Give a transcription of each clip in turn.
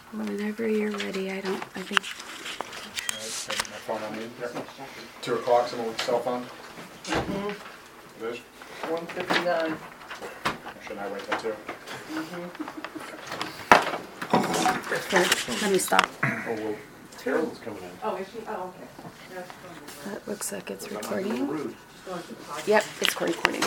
Whenever you're ready, I think. Take my phone on me. Yep. 2 o'clock, someone with a cell phone? Liz? 1:59. Or should I wait till 2? Here, let me stop. Oh, well, Carol's coming in. Oh, is she? Oh, okay. That's fine. That looks like it's I'm not recording. rude. Going to the podcast. Yep, it's recording.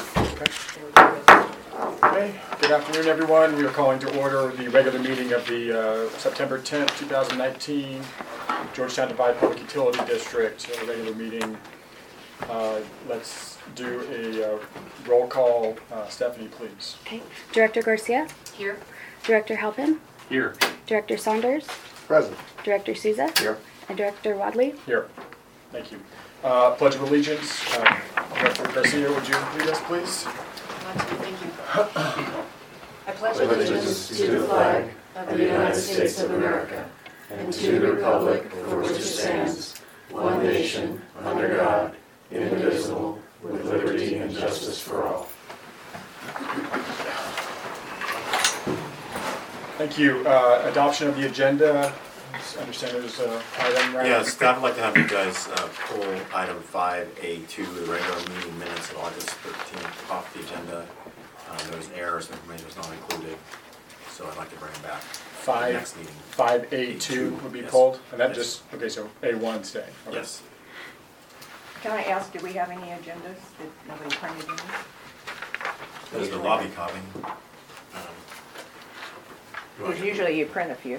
Okay, good afternoon, everyone. We are calling to order the regular meeting of the September 10th, 2019 Georgetown Divide Public Utility District regular meeting. Let's do a roll call. Stephanie, please. Okay. Director Garcia? Here. Director Halpin? Here. Director Saunders? Present. Director Souza? Here. And Director Wadley? Here. Thank you. Pledge of Allegiance. Director Garcia, would you lead us, please? Thank you. I pledge Allegiance to the flag of the United States of America and to the republic for which it stands, one nation, under God, indivisible, with liberty and justice for all. Thank you. Adoption of the agenda. I understand there's an item, right? Yeah, staff would like to have you guys pull item 5A2, the regular meeting minutes of August 13th, off the agenda. There was an error, some information was not included, so I'd like to bring it back to the next meeting. 5A2 would be Yes. pulled, and that Yes. just, okay, so A1 stay. Okay. Yes. Can I ask, do we have any agendas that nobody printed in? There's the lobby copy. Because usually you print a few.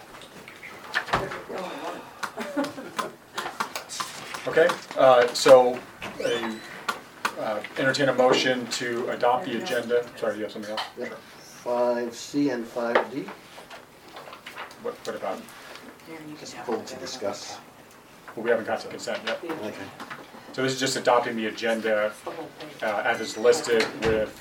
Okay, so entertain a motion to adopt the agenda. Sorry, do you have something else? Yep. 5C and 5D, What about, just pulled to discuss. well, we haven't got to consent yet. Okay. So this is just adopting the agenda as is listed with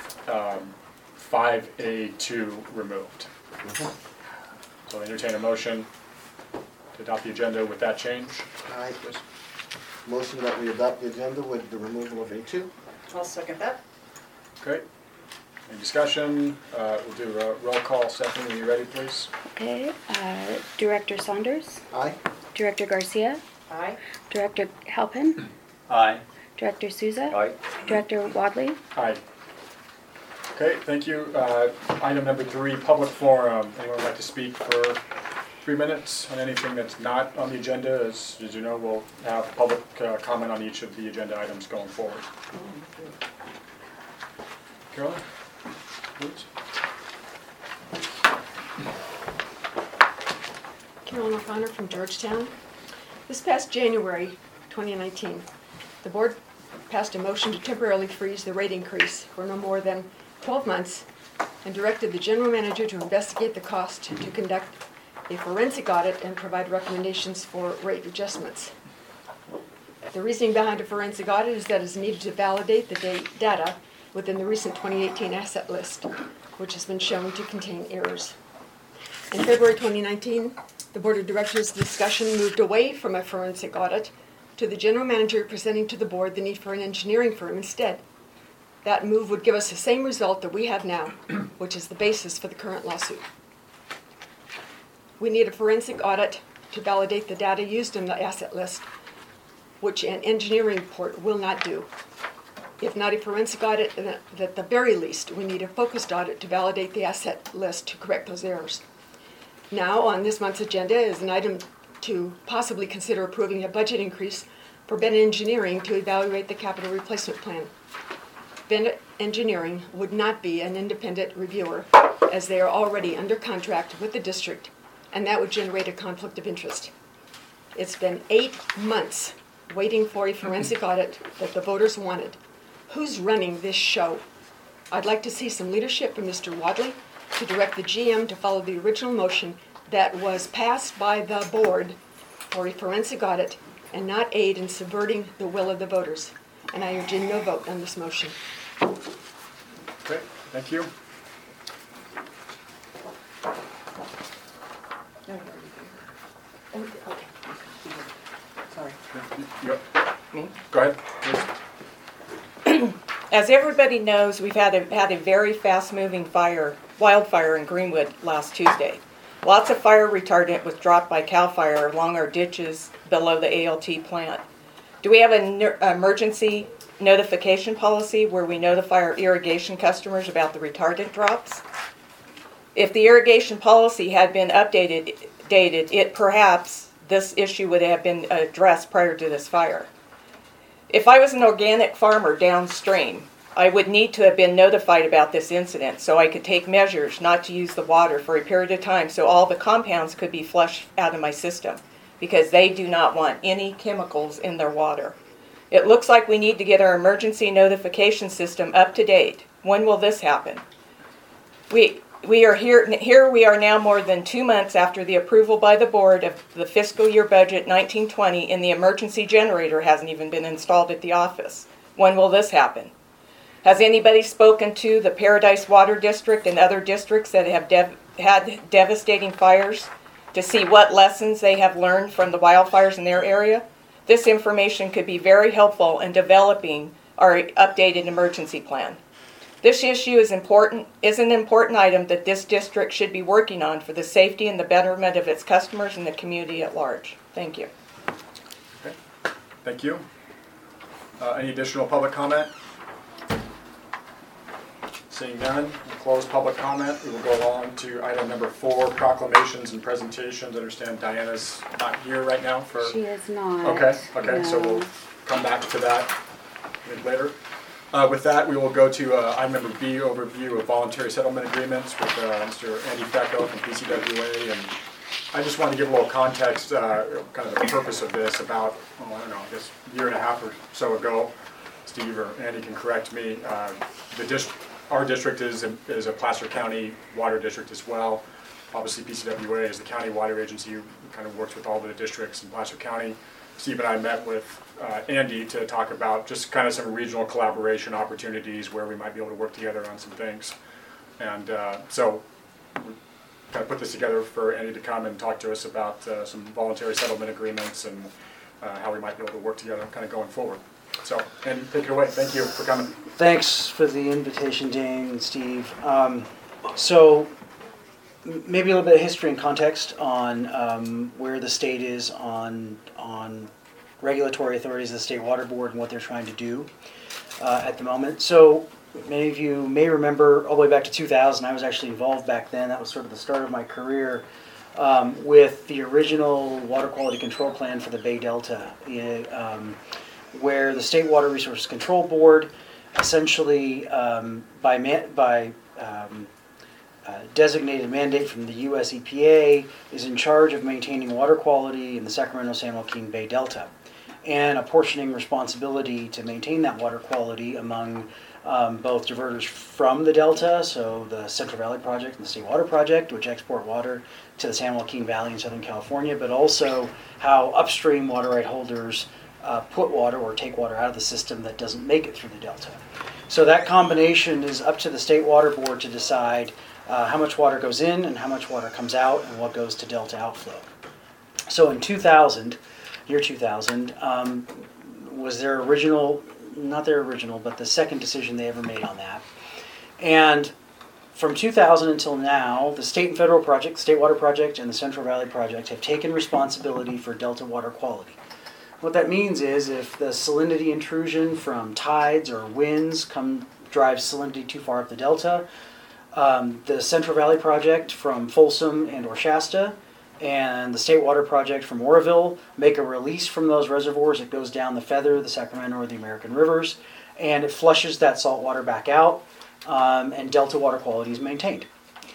5A2 removed. So entertain a motion to adopt the agenda with that change. I motion that we adopt the agenda with the removal of A2. I'll second that. Okay. Any discussion? We'll do a roll call. Stephanie, are you ready, please? Okay. Director Saunders? Aye. Director Garcia? Aye. Director Halpin? Aye. Director Souza? Aye. Director Wadley? Aye. Okay, thank you. Item number 3, public forum. Anyone would like to speak for 3 minutes on anything that's not on the agenda? As you know, we'll have public comment on each of the agenda items going forward. Carolyn, please. Carolyn O'Connor from Georgetown. This past January 2019, the board passed a motion to temporarily freeze the rate increase for no more than 12 months and directed the general manager to investigate the cost to conduct a forensic audit and provide recommendations for rate adjustments. The reasoning behind a forensic audit is that it is needed to validate the data within the recent 2018 asset list, which has been shown to contain errors. In February 2019, the Board of Directors' discussion moved away from a forensic audit to the general manager presenting to the board the need for an engineering firm instead. That move would give us the same result that we have now, which is the basis for the current lawsuit. We need a forensic audit to validate the data used in the asset list, which an engineering report will not do. If not a forensic audit, then at the very least, we need a focused audit to validate the asset list to correct those errors. Now, on this month's agenda is an item to possibly consider approving a budget increase for Ben Engineering to evaluate the capital replacement plan. Ben Engineering would not be an independent reviewer, as they are already under contract with the district, and that would generate a conflict of interest. It's been 8 months waiting for a forensic audit that the voters wanted. Who's running this show? I'd like to see some leadership from Mr. Wadley to direct the GM to follow the original motion that was passed by the board for a forensic audit and not aid in subverting the will of the voters. And I urge a no vote on this motion. Okay, thank you. Okay. Sorry. Yep. Me? Go ahead, please. As everybody knows, we've had a very fast-moving wildfire in Greenwood last Tuesday. Lots of fire retardant was dropped by CAL FIRE along our ditches below the ALT plant. Do we have an emergency notification policy where we notify our irrigation customers about the retardant drops? If the irrigation policy had been updated, perhaps this issue would have been addressed prior to this fire. If I was an organic farmer downstream, I would need to have been notified about this incident so I could take measures not to use the water for a period of time so all the compounds could be flushed out of my system, because they do not want any chemicals in their water. It looks like we need to get our emergency notification system up to date. When will this happen? We are here we are now more than 2 months after the approval by the board of the fiscal year budget 1920, and the emergency generator hasn't even been installed at the office. When will this happen? Has anybody spoken to the Paradise Water District and other districts that have had devastating fires to see what lessons they have learned from the wildfires in their area? This information could be very helpful in developing our updated emergency plan. This issue is an important item that this district should be working on for the safety and the betterment of its customers and the community at large. Thank you. Okay. Thank you. Any additional public comment? Seeing none, we'll close public comment. We will go on to item number 4, proclamations and presentations. I understand Diana's not here right now for... She is not. Okay, No. so we'll come back to that a bit later. With that, we will go to item number B, overview of voluntary settlement agreements with Mr. Andy Fecko from PCWA. And I just wanted to give a little context, kind of the purpose of this about, I don't know, I guess a year and a half or so ago. Steve or Andy can correct me. Our district is a Placer County water district as well. Obviously, PCWA is the county water agency who kind of works with all the districts in Placer County. Steve and I met with Andy to talk about just kind of some regional collaboration opportunities where we might be able to work together on some things. And so we kind of put this together for Andy to come and talk to us about some voluntary settlement agreements and how we might be able to work together kind of going forward. So, Andy, take it away. Thank you for coming. Thanks for the invitation, Dane and Steve. So maybe a little bit of history and context on where the state is on regulatory authorities of the State Water Board and what they're trying to do at the moment. So many of you may remember all the way back to 2000, I was actually involved back then. That was sort of the start of my career with the original water quality control plan for the Bay Delta, where the State Water Resources Control Board essentially by designated mandate from the U.S. EPA is in charge of maintaining water quality in the Sacramento-San Joaquin Bay Delta and apportioning responsibility to maintain that water quality among both diverters from the Delta, so the Central Valley Project and the State Water Project, which export water to the San Joaquin Valley in Southern California, but also how upstream water right holders put water or take water out of the system that doesn't make it through the Delta. So that combination is up to the State Water Board to decide how much water goes in and how much water comes out and what goes to Delta outflow. So in 2000, year 2000, was their original, not their original, but the second decision they ever made on that. And from 2000 until now, the state and federal project, State Water Project and the Central Valley Project have taken responsibility for Delta water quality. What that means is if the salinity intrusion from tides or winds drives salinity too far up the Delta, the Central Valley Project from Folsom and or Shasta and the State Water Project from Oroville make a release from those reservoirs. It goes down the Feather, the Sacramento, or the American rivers, and it flushes that salt water back out, and Delta water quality is maintained.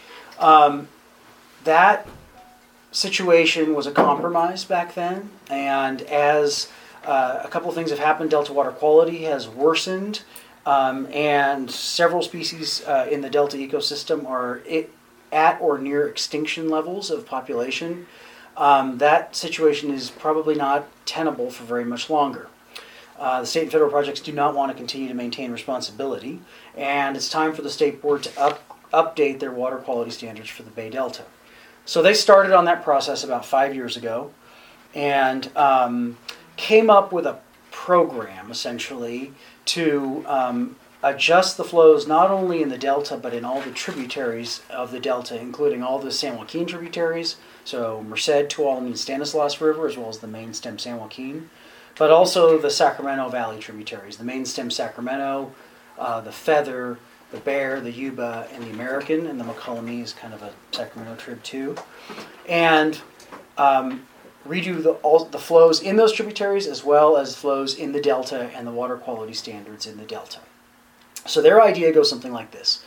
That situation was a compromise back then, and as a couple of things have happened, Delta water quality has worsened, and several species in the Delta ecosystem are at or near extinction levels of population. That situation is probably not tenable for very much longer. The state and federal projects do not want to continue to maintain responsibility, and it's time for the state board to update their water quality standards for the Bay Delta. So they started on that process about 5 years ago and came up with a program, essentially, to adjust the flows not only in the delta but in all the tributaries of the delta, including all the San Joaquin tributaries, so Merced, Tuolumne, and Stanislaus River, as well as the main stem San Joaquin, but also the Sacramento Valley tributaries, the main stem Sacramento, the Feather, the Bear, the Yuba, and the American, and the McCollum is kind of a Sacramento trib too. And redo all the flows in those tributaries as well as flows in the delta and the water quality standards in the delta. So their idea goes something like this.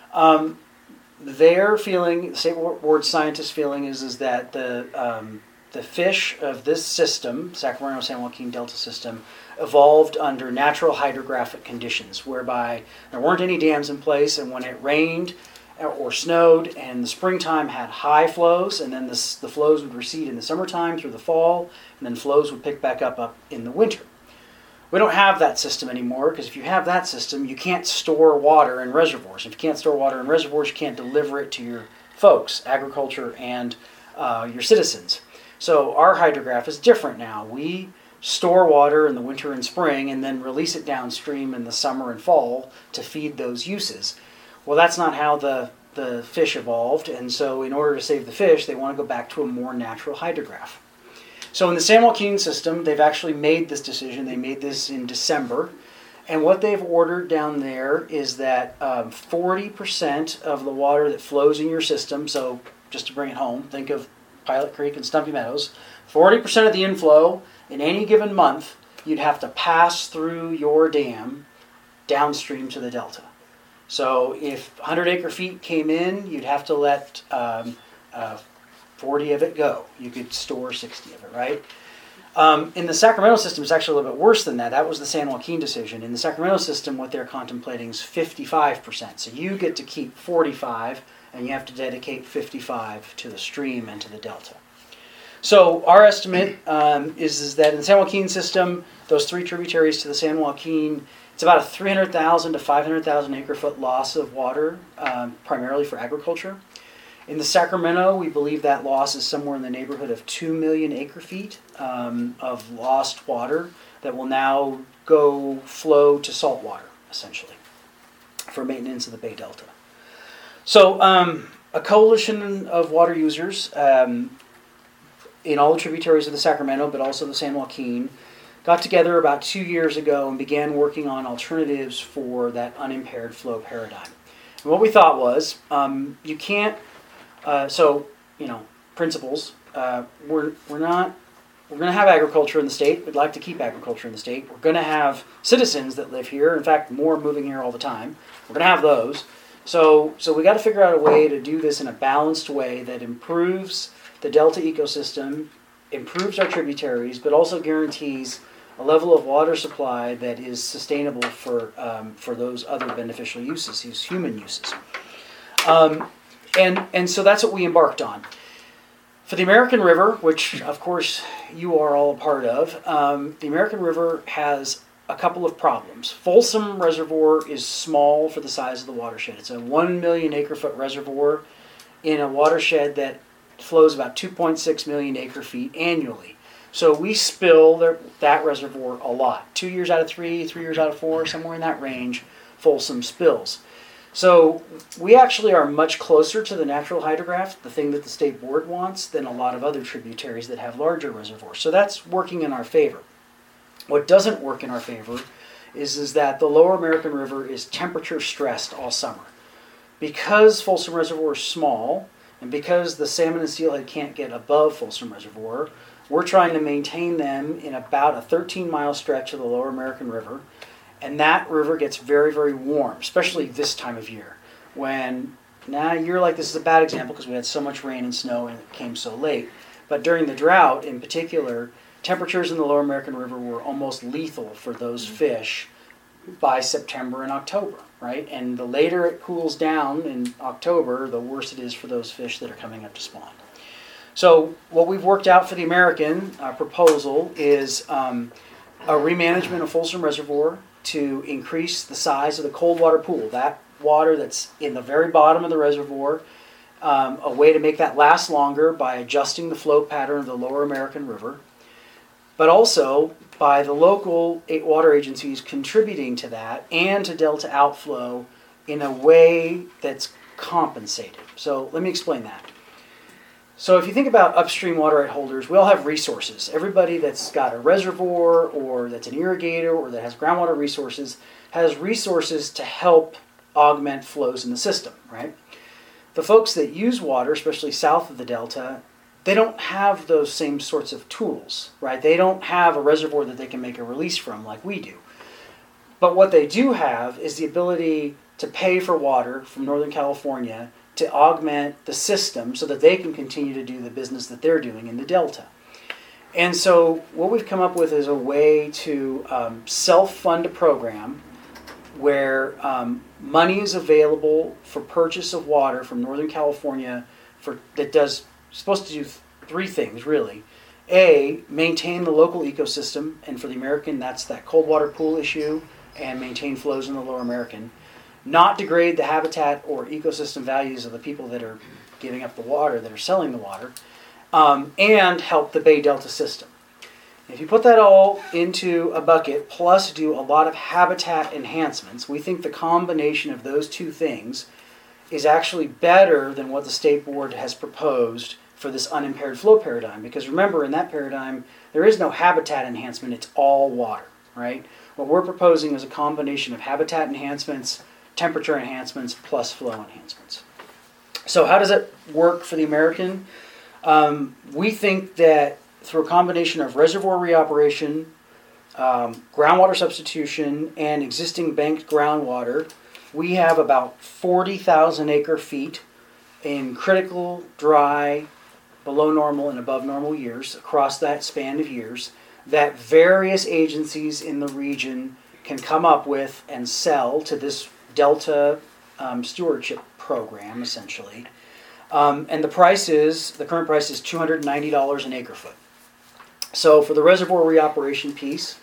Their feeling, the State Board scientists' feeling is that the fish of this system, Sacramento-San Joaquin Delta system, evolved under natural hydrographic conditions, whereby there weren't any dams in place, and when it rained or snowed and the springtime had high flows, and then the flows would recede in the summertime through the fall, and then flows would pick back up in the winter. We don't have that system anymore, because if you have that system, you can't store water in reservoirs. If you can't store water in reservoirs, you can't deliver it to your folks, agriculture, and your citizens. So our hydrograph is different now. We store water in the winter and spring and then release it downstream in the summer and fall to feed those uses. Well, that's not how the fish evolved, and so in order to save the fish, they want to go back to a more natural hydrograph. So in the San Joaquin system, they've actually made this decision. They made this in December. And what they've ordered down there is that 40% of the water that flows in your system, so just to bring it home, think of Pilot Creek and Stumpy Meadows, 40% of the inflow in any given month, you'd have to pass through your dam downstream to the delta. So if 100 acre feet came in, you'd have to let 40 of it go. You could store 60 of it, right? In the Sacramento system, it's actually a little bit worse than that. That was the San Joaquin decision. In the Sacramento system, what they're contemplating is 55%. So you get to keep 45, and you have to dedicate 55 to the stream and to the delta. So our estimate is that in the San Joaquin system, those three tributaries to the San Joaquin, it's about a 300,000 to 500,000 acre foot loss of water, primarily for agriculture. In the Sacramento, we believe that loss is somewhere in the neighborhood of 2 million acre feet of lost water that will now go flow to salt water, essentially, for maintenance of the Bay Delta. So a coalition of water users in all the tributaries of the Sacramento, but also the San Joaquin, got together about 2 years ago and began working on alternatives for that unimpaired flow paradigm. And what we thought was, you can't, principles, we're going to have agriculture in the state. We'd like to keep agriculture in the state. We're going to have citizens that live here. In fact, more moving here all the time. We're going to have those. So we got to figure out a way to do this in a balanced way that improves the delta ecosystem, improves our tributaries, but also guarantees a level of water supply that is sustainable for those other beneficial uses, these human uses. And so that's what we embarked on. For the American River, which of course you are all a part of, the American River has a couple of problems. Folsom Reservoir is small for the size of the watershed. It's a 1 million acre foot reservoir in a watershed that flows about 2.6 million acre feet annually. So we spill that reservoir a lot. 2 years out of 3, 3 years out of 4, somewhere in that range, Folsom spills. So we actually are much closer to the natural hydrograph, the thing that the state board wants, than a lot of other tributaries that have larger reservoirs. So that's working in our favor. What doesn't work in our favor is that the lower American River is temperature stressed all summer. Because Folsom Reservoir is small, and because the salmon and steelhead can't get above Folsom Reservoir, we're trying to maintain them in about a 13-mile stretch of the lower American River. And that river gets very, very warm, especially this time of year. When, now a year like this is a bad example because we had so much rain and snow and it came so late. But during the drought in particular, temperatures in the lower American River were almost lethal for those fish by September and October, right? And the later it cools down in October, the worse it is for those fish that are coming up to spawn. So what we've worked out for the American proposal is a remanagement of Folsom Reservoir to increase the size of the cold water pool, that water that's in the very bottom of the reservoir, a way to make that last longer by adjusting the flow pattern of the lower American River, but also by the local water agencies contributing to that and to delta outflow in a way that's compensated. So let me explain that. So if you think about upstream water right holders, we all have resources. Everybody that's got a reservoir or that's an irrigator or that has groundwater resources has resources to help augment flows in the system, right? The folks that use water, especially south of the delta, they don't have those same sorts of tools, right? They don't have a reservoir that they can make a release from like we do. But what they do have is the ability to pay for water from Northern California to augment the system so that they can continue to do the business that they're doing in the delta. And so what we've come up with is a way to self-fund a program where money is available for purchase of water from Northern California that does supposed to do three things really. A, maintain the local ecosystem, and for the American that's that cold water pool issue, and maintain flows in the Lower American. Not degrade the habitat or ecosystem values of the people that are giving up the water, that are selling the water, and help the Bay Delta system. If you put that all into a bucket, plus do a lot of habitat enhancements, we think the combination of those two things is actually better than what the State Board has proposed for this unimpaired flow paradigm. Because remember, in that paradigm, there is no habitat enhancement, it's all water, right? What we're proposing is a combination of habitat enhancements, temperature enhancements, plus flow enhancements. So how does it work for the American? We think that through a combination of reservoir reoperation, groundwater substitution, and existing banked groundwater, we have about 40,000 acre feet in critical, dry, below normal, and above normal years across that span of years that various agencies in the region can come up with and sell to this Delta stewardship program, essentially. And the current price is $290 an acre foot. So for the reservoir reoperation piece,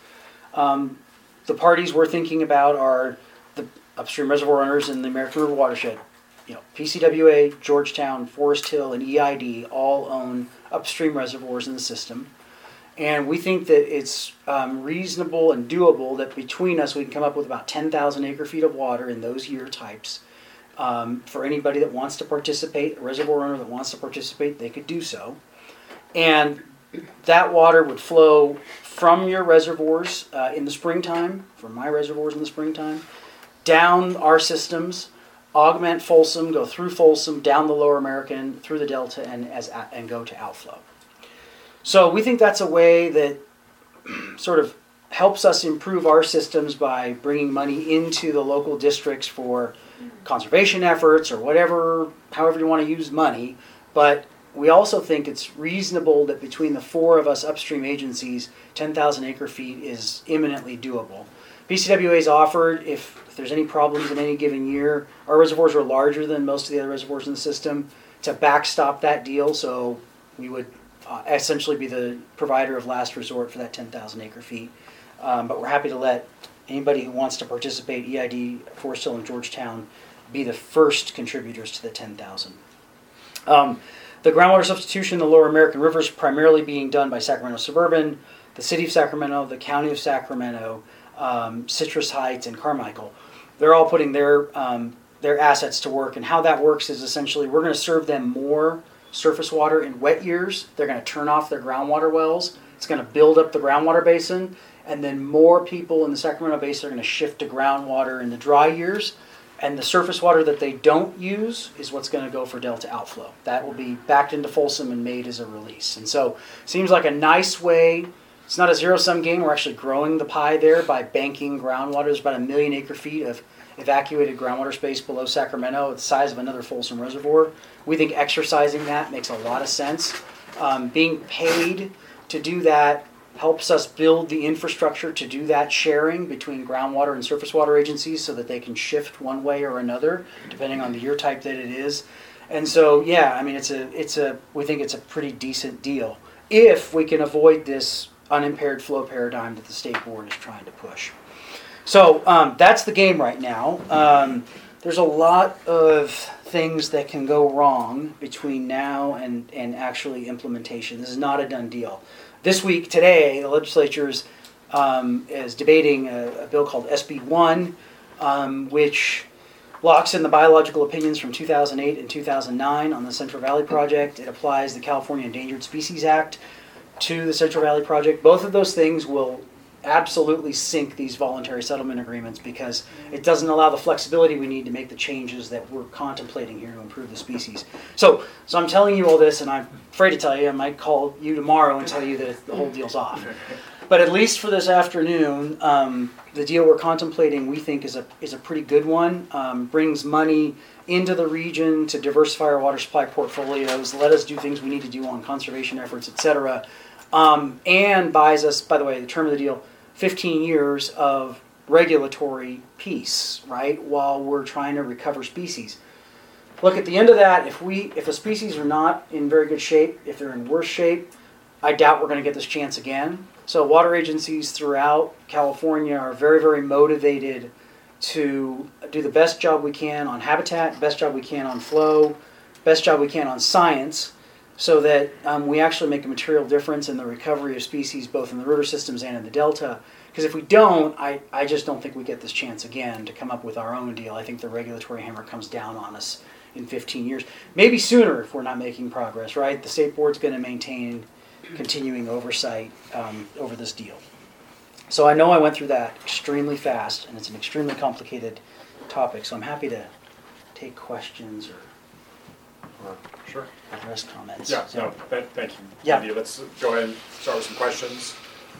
the parties we're thinking about are the upstream reservoir owners in the American River watershed. PCWA, Georgetown, Forest Hill, and EID all own upstream reservoirs in the system. And we think that it's reasonable and doable that between us we can come up with about 10,000 acre feet of water in those year types. For anybody that wants to participate, a reservoir owner that wants to participate, they could do so. And that water would flow from your reservoirs in the springtime, from my reservoirs in the springtime, down our systems, augment Folsom, go through Folsom, down the Lower American, through the Delta, and go to outflow. So we think that's a way that sort of helps us improve our systems by bringing money into the local districts for conservation efforts or whatever, however you want to use money. But we also think it's reasonable that between the four of us upstream agencies, 10,000 acre feet is imminently doable. PCWA's offered, if there's any problems in any given year, our reservoirs are larger than most of the other reservoirs in the system, to backstop that deal, so we would essentially be the provider of last resort for that 10,000 acre feet. But we're happy to let anybody who wants to participate, EID, Forest Hill, and Georgetown, be the first contributors to the 10,000. The groundwater substitution in the Lower American River is primarily being done by Sacramento Suburban, the City of Sacramento, the County of Sacramento, Citrus Heights, and Carmichael. They're all putting their assets to work, and how that works is essentially we're going to serve them more surface water in wet years. They're going to turn off their groundwater wells. It's going to build up the groundwater basin, and then more people in the Sacramento Basin are going to shift to groundwater in the dry years. And the surface water that they don't use is what's going to go for Delta outflow. That will be backed into Folsom and made as a release. And so it seems like a nice way. It's not a zero-sum game. We're actually growing the pie there by banking groundwater. There's about 1 million acre feet of evacuated groundwater space below Sacramento, the size of another Folsom reservoir. We think exercising that makes a lot of sense. Being paid to do that helps us build the infrastructure to do that sharing between groundwater and surface water agencies so that they can shift one way or another depending on the year type that it is. And so, yeah, I mean, we think it's a pretty decent deal if we can avoid this unimpaired flow paradigm that the State Board is trying to push. So that's the game right now. There's a lot of things that can go wrong between now and actually implementation. This is not a done deal. This week, today, the legislature's is debating a bill called SB1, which locks in the biological opinions from 2008 and 2009 on the Central Valley Project. It applies the California Endangered Species Act to the Central Valley Project. Both of those things will absolutely sink these voluntary settlement agreements because it doesn't allow the flexibility we need to make the changes that we're contemplating here to improve the species. So I'm telling you all this, and I'm afraid to tell you, I might call you tomorrow and tell you that the whole deal's off. But at least for this afternoon, the deal we're contemplating, we think, is a pretty good one. Brings money into the region to diversify our water supply portfolios, let us do things we need to do on conservation efforts, etc. And buys us, by the way, the term of the deal, 15 years of regulatory peace, right, while we're trying to recover species. Look, at the end of that, if the species are not in very good shape, if they're in worse shape, I doubt we're going to get this chance again. So water agencies throughout California are very, very motivated to do the best job we can on habitat, best job we can on flow, best job we can on science, so that we actually make a material difference in the recovery of species both in the river systems and in the delta. Because if we don't, I just don't think we get this chance again to come up with our own deal. I think the regulatory hammer comes down on us in 15 years. Maybe sooner if we're not making progress, right? The state board's going to maintain continuing oversight over this deal. So I know I went through that extremely fast, and it's an extremely complicated topic, so I'm happy to take questions or Sure. address comments. Yeah, So- no, thank you. Yeah. Andy. Let's go ahead and start with some questions.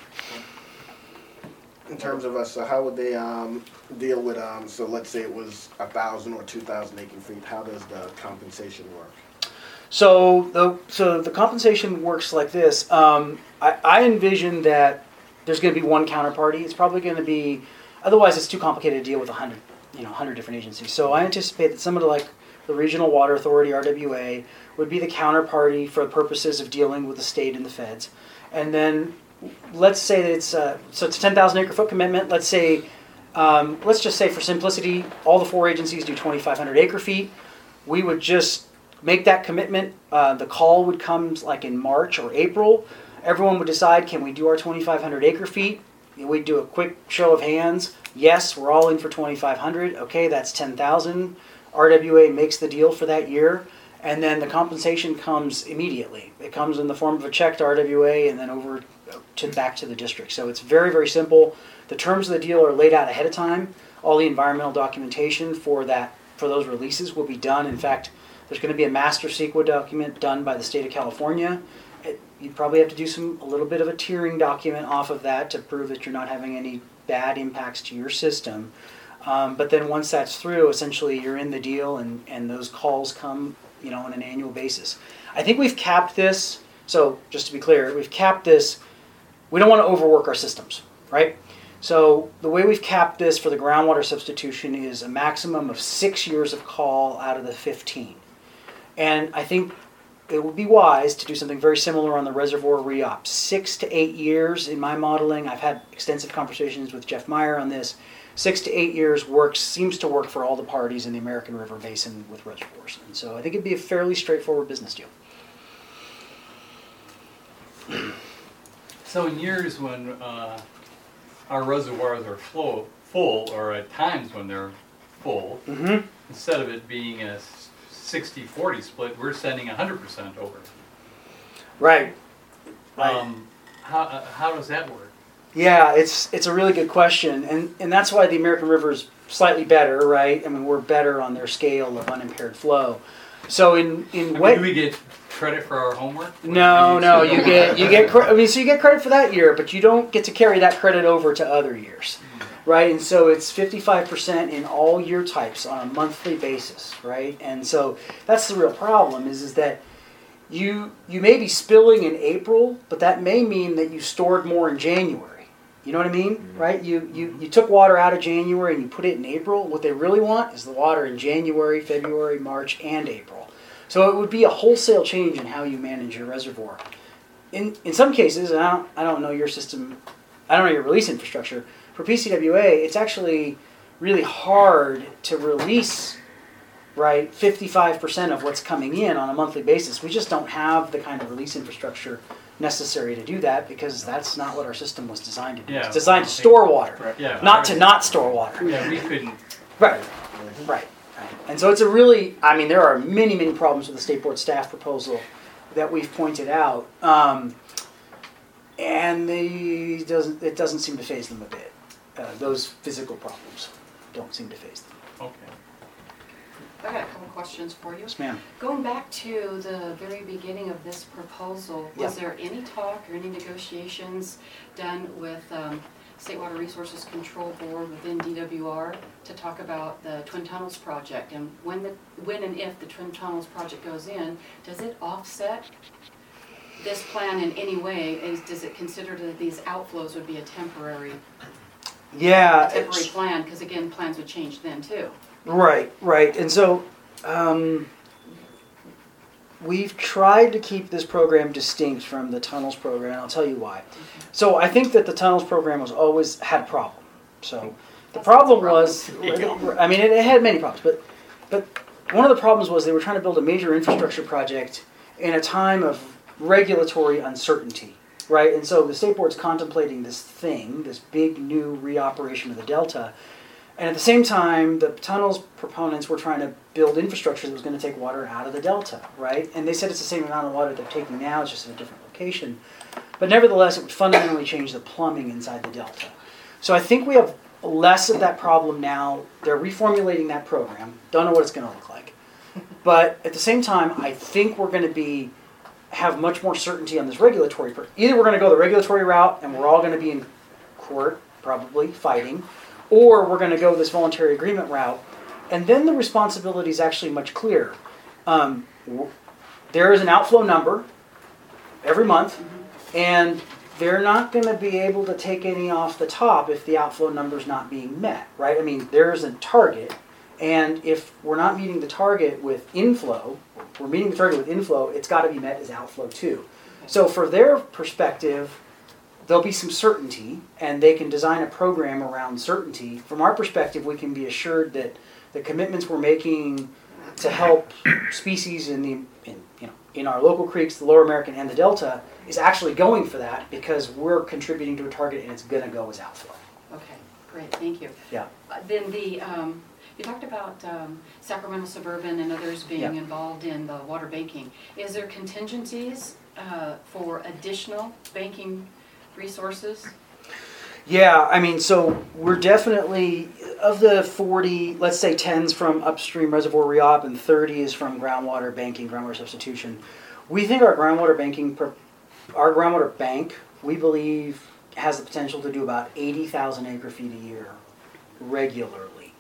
In terms of us, so how would they deal with, so let's say it was 1,000 or 2,000 acre feet, how does the compensation work? So the compensation works like this. I envision that there's going to be one counterparty. It's probably going to be, otherwise it's too complicated to deal with 100 different agencies. So I anticipate that somebody like the Regional Water Authority, RWA, would be the counterparty for the purposes of dealing with the state and the feds. And then let's say that it's a 10,000 acre foot commitment. Let's just say for simplicity, all the 4 agencies do 2,500 acre feet. We would just make that commitment. The call would come like in March or April. Everyone would decide, can we do our 2,500 acre feet? We'd do a quick show of hands. Yes, we're all in for 2,500. Okay, that's 10,000. RWA makes the deal for that year, and then the compensation comes immediately. It comes in the form of a check to RWA and then over back to the district. So it's very, very simple. The terms of the deal are laid out ahead of time. All the environmental documentation for those releases will be done. In fact, there's going to be a master CEQA document done by the state of California. You'd probably have to do a little bit of a tiering document off of that to prove that you're not having any bad impacts to your system. But then once that's through, essentially you're in the deal, and those calls come, on an annual basis. I think we've capped this. So just to be clear, we've capped this. We don't want to overwork our systems, right? So the way we've capped this for the groundwater substitution is a maximum of 6 years of call out of the 15. And I think it would be wise to do something very similar on the reservoir re-op. 6 to 8 years in my modeling. I've had extensive conversations with Jeff Meyer on this. 6 to 8 years seems to work for all the parties in the American River Basin with reservoirs. And so I think it'd be a fairly straightforward business deal. So in years when our reservoirs are full, or at times when they're full, instead of it being a 60-40 split, we're sending 100% over. Right. How does that work? Yeah, it's a really good question, and that's why the American River is slightly better, right? I mean, we're better on their scale of unimpaired flow. So do we get credit for our homework? No, you get so you get credit for that year, but you don't get to carry that credit over to other years, right? And so it's 55% in all year types on a monthly basis, right? And so that's the real problem is that you may be spilling in April, but that may mean that you stored more in January. You know what I mean, right? You took water out of January and you put it in April. What they really want is the water in January, February, March, and April. So it would be a wholesale change in how you manage your reservoir. In some cases, and I don't know your system, I don't know your release infrastructure. For PCWA, it's actually really hard to release right, 55% of what's coming in on a monthly basis. We just don't have the kind of release infrastructure necessary to do that because that's not what our system was designed to do. Yeah. It's designed to store water, Yeah. not to not store water. Yeah, we couldn't, Right, right. And so it's a really, I mean, there are many, many problems with the state board staff proposal that we've pointed out. And it doesn't seem to faze them a bit. Those physical problems don't seem to faze them. okay. I got a couple questions for you. Yes, ma'am. Going back to the very beginning of this proposal, was there any talk or any negotiations done with State Water Resources Control Board within DWR to talk about the Twin Tunnels project? And when and if the Twin Tunnels project goes in, does it offset this plan in any way? Does it consider that these outflows would be a temporary plan? Because again, plans would change then too. Right. And so we've tried to keep this program distinct from the tunnels program, and I'll tell you why. So I think that the tunnels program was always had a problem. So the problem was, I mean, it had many problems, but one of the problems was they were trying to build a major infrastructure project in a time of regulatory uncertainty, right? And so the state board's contemplating this big new reoperation of the Delta. And at the same time, the tunnels proponents were trying to build infrastructure that was going to take water out of the Delta, right? And they said it's the same amount of water they're taking now, it's just in a different location. But nevertheless, it would fundamentally change the plumbing inside the Delta. So I think we have less of that problem now. They're reformulating that program. Don't know what it's going to look like. But at the same time, I think we're going to have much more certainty on this regulatory. Either we're going to go the regulatory route and we're all going to be in court, probably, fighting, or we're going to go this voluntary agreement route. And then the responsibility is actually much clearer. There is an outflow number every month, and they're not going to be able to take any off the top if the outflow number is not being met, right? I mean, there's a target, and if we're not meeting the target with inflow, we're meeting the target with inflow, it's got to be met as outflow too. So for their perspective, there'll be some certainty, and they can design a program around certainty. From our perspective, we can be assured that the commitments we're making to help species in our local creeks, the Lower American and the Delta, is actually going for that because we're contributing to a target and it's going to go as outflow. Okay, great, thank you. Yeah. Then you talked about Sacramento Suburban and others being involved in the water banking. Is there contingencies for additional banking resources? Yeah, I mean, so we're definitely, of the 40, let's say 10's from upstream reservoir re-op and 30 is from groundwater banking, groundwater substitution. We think our groundwater bank, we believe, has the potential to do about 80,000 acre feet a year regularly.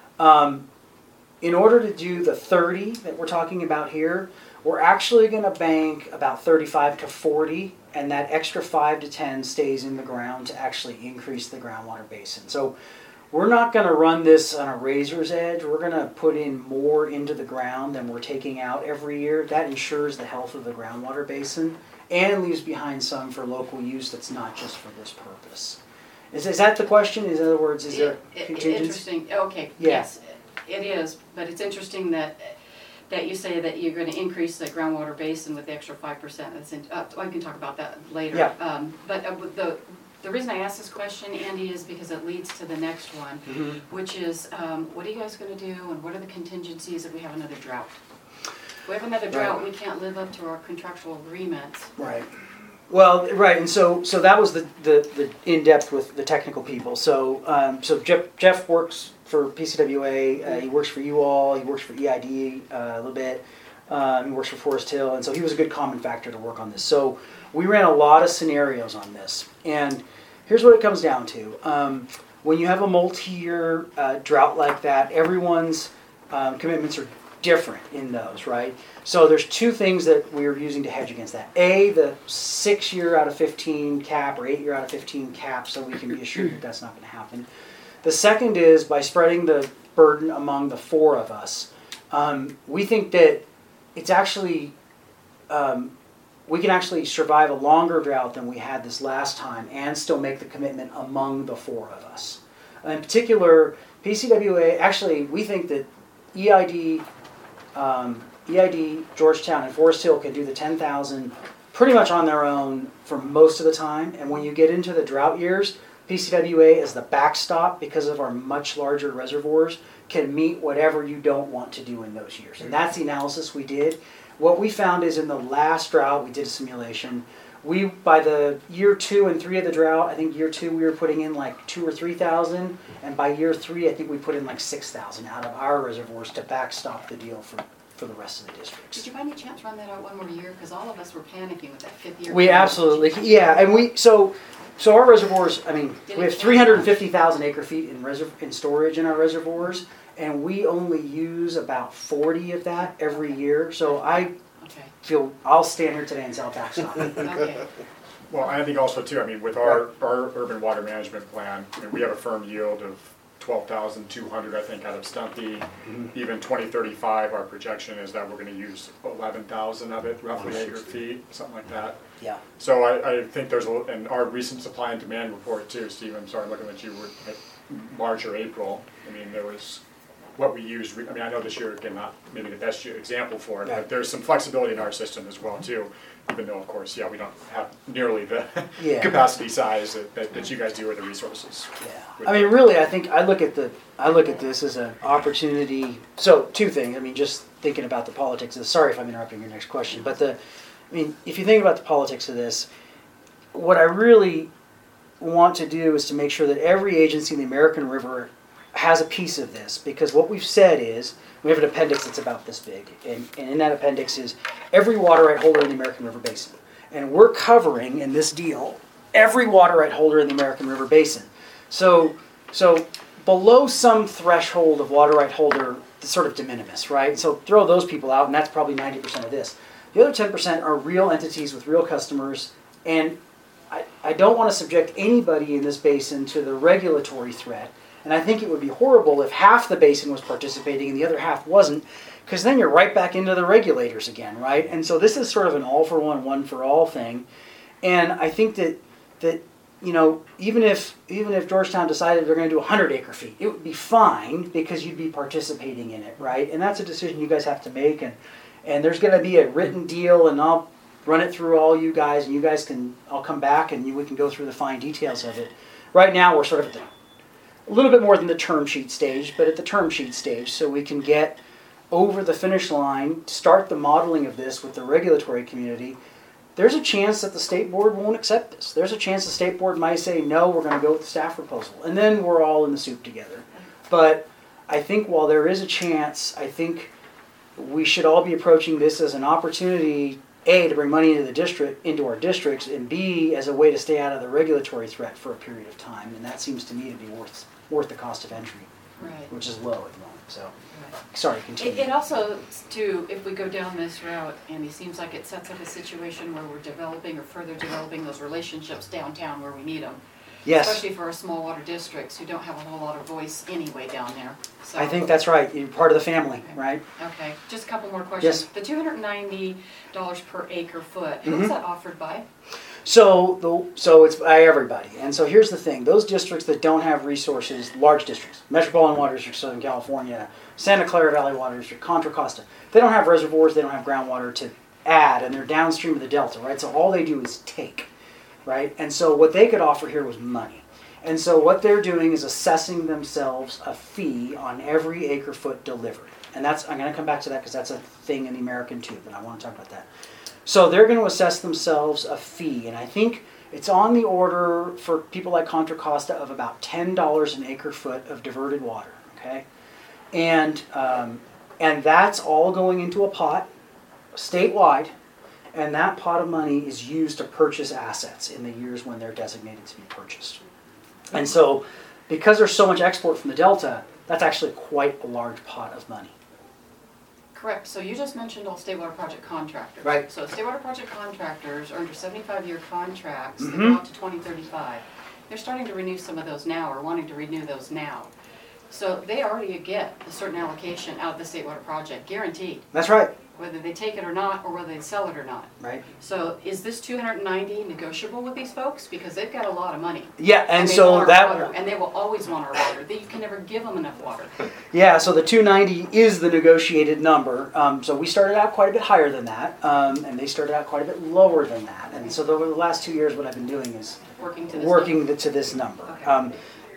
In order to do the 30 that we're talking about here, we're actually going to bank about 35 to 40, and that extra 5 to 10 stays in the ground to actually increase the groundwater basin. So we're not going to run this on a razor's edge. We're going to put in more into the ground than we're taking out every year. That ensures the health of the groundwater basin and leaves behind some for local use that's not just for this purpose. Is that the question? In other words, is there contingency? Interesting. Okay, yes, it is, but it's interesting that you say that you're going to increase the groundwater basin with the extra 5%. I can talk about that later. Yeah. But the reason I ask this question, Andy, is because it leads to the next one, which is what are you guys going to do, and what are the contingencies if we have another drought? If we have another drought, we can't live up to our contractual agreements. Right. Well, right, and so that was the in-depth with the technical people. So Jeff works for PCWA, he works for you all, he works for EID a little bit, he works for Forest Hill, and so he was a good common factor to work on this. So we ran a lot of scenarios on this, and here's what it comes down to. When you have a multi-year drought like that, everyone's commitments are different in those, right? So there's two things that we're using to hedge against that. A, the 6 year out of 15 cap or 8 year out of 15 cap, so we can be assured that that's not going to happen. The second is by spreading the burden among the four of us. We think that it's actually, we can actually survive a longer drought than we had this last time and still make the commitment among the four of us. In particular, PCWA, actually, we think that EID EID, Georgetown, and Forest Hill can do the 10,000 pretty much on their own for most of the time. And when you get into the drought years, PCWA as the backstop, because of our much larger reservoirs, can meet whatever you don't want to do in those years. And that's the analysis we did. What we found is in the last drought, we did a simulation. We, by the year 2 and 3 of the drought, I think year 2 we were putting in like 2,000 or 3,000, and by year 3 I think we put in like 6,000 out of our reservoirs to backstop the deal for the rest of the districts. Did you by any chance run that out one more year? Because all of us were panicking with that 5th year. We absolutely, yeah, and we so our reservoirs. I mean, we have 350,000 acre feet in storage in our reservoirs, and we only use about 40 of that every year. So I feel I'll stand here today and say I'll backstop it. Okay. Well, I think also too, I mean, with our urban water management plan, I mean, we have a firm yield of 12,200, I think, out of Stumpy. Even 2035, our projection is that we're going to use 11,000 of it, roughly acre feet, something like that. Yeah. So I think there's and our recent supply and demand report too, Steve, I'm sorry, looking at you, were at March or April. I mean, there was what we used. I mean, I know this year, again, not maybe the best example for it, but there's some flexibility in our system as well too. Even though, of course, yeah, we don't have nearly the capacity size that you guys do or the resources. Yeah. I mean, really, I think I look at this as an opportunity. So, two things. I mean, just thinking about the politics of this. Sorry if I'm interrupting your next question, but I mean, if you think about the politics of this, what I really want to do is to make sure that every agency in the American River has a piece of this, because what we've said is, we have an appendix that's about this big, and in that appendix is every water right holder in the American River Basin. And we're covering, in this deal, every water right holder in the American River Basin. So below some threshold of water right holder, it's sort of de minimis, right? So throw those people out, and that's probably 90% of this. The other 10% are real entities with real customers, and I don't want to subject anybody in this basin to the regulatory threat. And I think it would be horrible if half the basin was participating and the other half wasn't, because then you're right back into the regulators again, right? And so this is sort of an all-for-one, one-for-all thing. And I think that you know, even if Georgetown decided they're going to do 100 acre feet, it would be fine because you'd be participating in it, right? And that's a decision you guys have to make. And there's going to be a written deal, and I'll run it through all you guys, and you guys can, I'll come back and we can go through the fine details of it. Right now, we're sort of at a little bit more than the term sheet stage, but at the term sheet stage, so we can get over the finish line, start the modeling of this with the regulatory community. There's a chance that the state board won't accept this. There's a chance the state board might say, no, we're going to go with the staff proposal. And then we're all in the soup together. But I think while there is a chance, I think we should all be approaching this as an opportunity, A, to bring money into our districts, and B, as a way to stay out of the regulatory threat for a period of time. And that seems to me to be worth the cost of entry, which is low at the moment. So, sorry, continue. It also, too, if we go down this route, Andy, seems like it sets up a situation where we're developing or further developing those relationships downtown where we need them. Yes. Especially for our small water districts who don't have a whole lot of voice anyway down there. So, I think that's right. You're part of the family, right? Okay, just a couple more questions. Yes. The $290 per acre foot, who's that offered by? So it's by everybody. And so here's the thing. Those districts that don't have resources, large districts, Metropolitan Water District, Southern California, Santa Clara Valley Water District, Contra Costa, they don't have reservoirs, they don't have groundwater to add, and they're downstream of the delta, right? So all they do is take, right? And so what they could offer here was money. And so what they're doing is assessing themselves a fee on every acre foot delivered. And I'm going to come back to that because that's a thing in the American too, but I want to talk about that. So they're going to assess themselves a fee, and I think it's on the order for people like Contra Costa of about $10 an acre foot of diverted water, okay? And that's all going into a pot statewide, and that pot of money is used to purchase assets in the years when they're designated to be purchased. And so because there's so much export from the Delta, that's actually quite a large pot of money. Correct. So you just mentioned all state water project contractors. Right. So state water project contractors are under 75-year contracts that go out to 2035. They're starting to renew some of those now, or wanting to renew those now. So they already get a certain allocation out of the state water project, guaranteed. That's right. whether they take it or not, or whether they sell it or not. Right. So is this 290 negotiable with these folks? Because they've got a lot of money. Yeah, and they so want our that water, and they will always want our water. You can never give them enough water. Yeah, so the 290 is the negotiated number. So we started out quite a bit higher than that, and they started out quite a bit lower than that. And so over the last 2 years, what I've been doing is Working to this working to this number. Okay.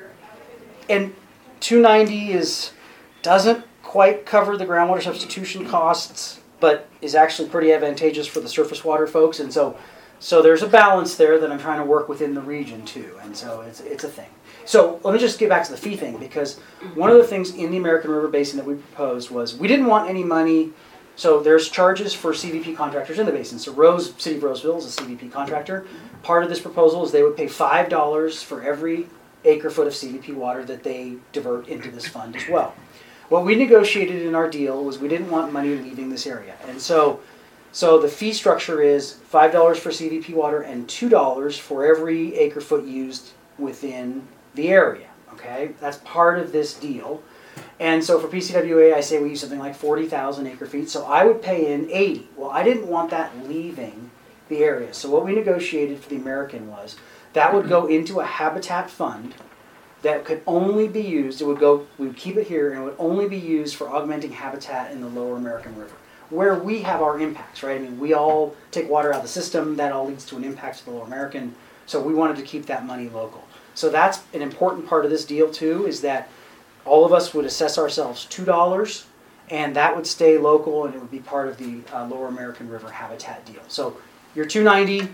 And 290 doesn't quite cover the groundwater substitution costs, but is actually pretty advantageous for the surface water folks. And so there's a balance there that I'm trying to work within the region too. And so it's a thing. So let me just get back to the fee thing, because one of the things in the American River Basin that we proposed was we didn't want any money. So there's charges for CVP contractors in the basin. So City of Roseville is a CVP contractor. Part of this proposal is they would pay $5 for every acre foot of CVP water that they divert into this fund as well. What we negotiated in our deal was we didn't want money leaving this area. And so the fee structure is $5 for CVP water and $2 for every acre foot used within the area. Okay, that's part of this deal. And so for PCWA, I say we use something like 40,000 acre feet. So I would pay in 80. Well, I didn't want that leaving the area. So what we negotiated for the American was that would go into a habitat fund that could only be used, we would keep it here, and it would only be used for augmenting habitat in the lower American River, where we have our impacts, right? I mean, we all take water out of the system, that all leads to an impact to the lower American, so we wanted to keep that money local. So that's an important part of this deal too, is that all of us would assess ourselves $2, and that would stay local, and it would be part of the lower American River habitat deal. So your $290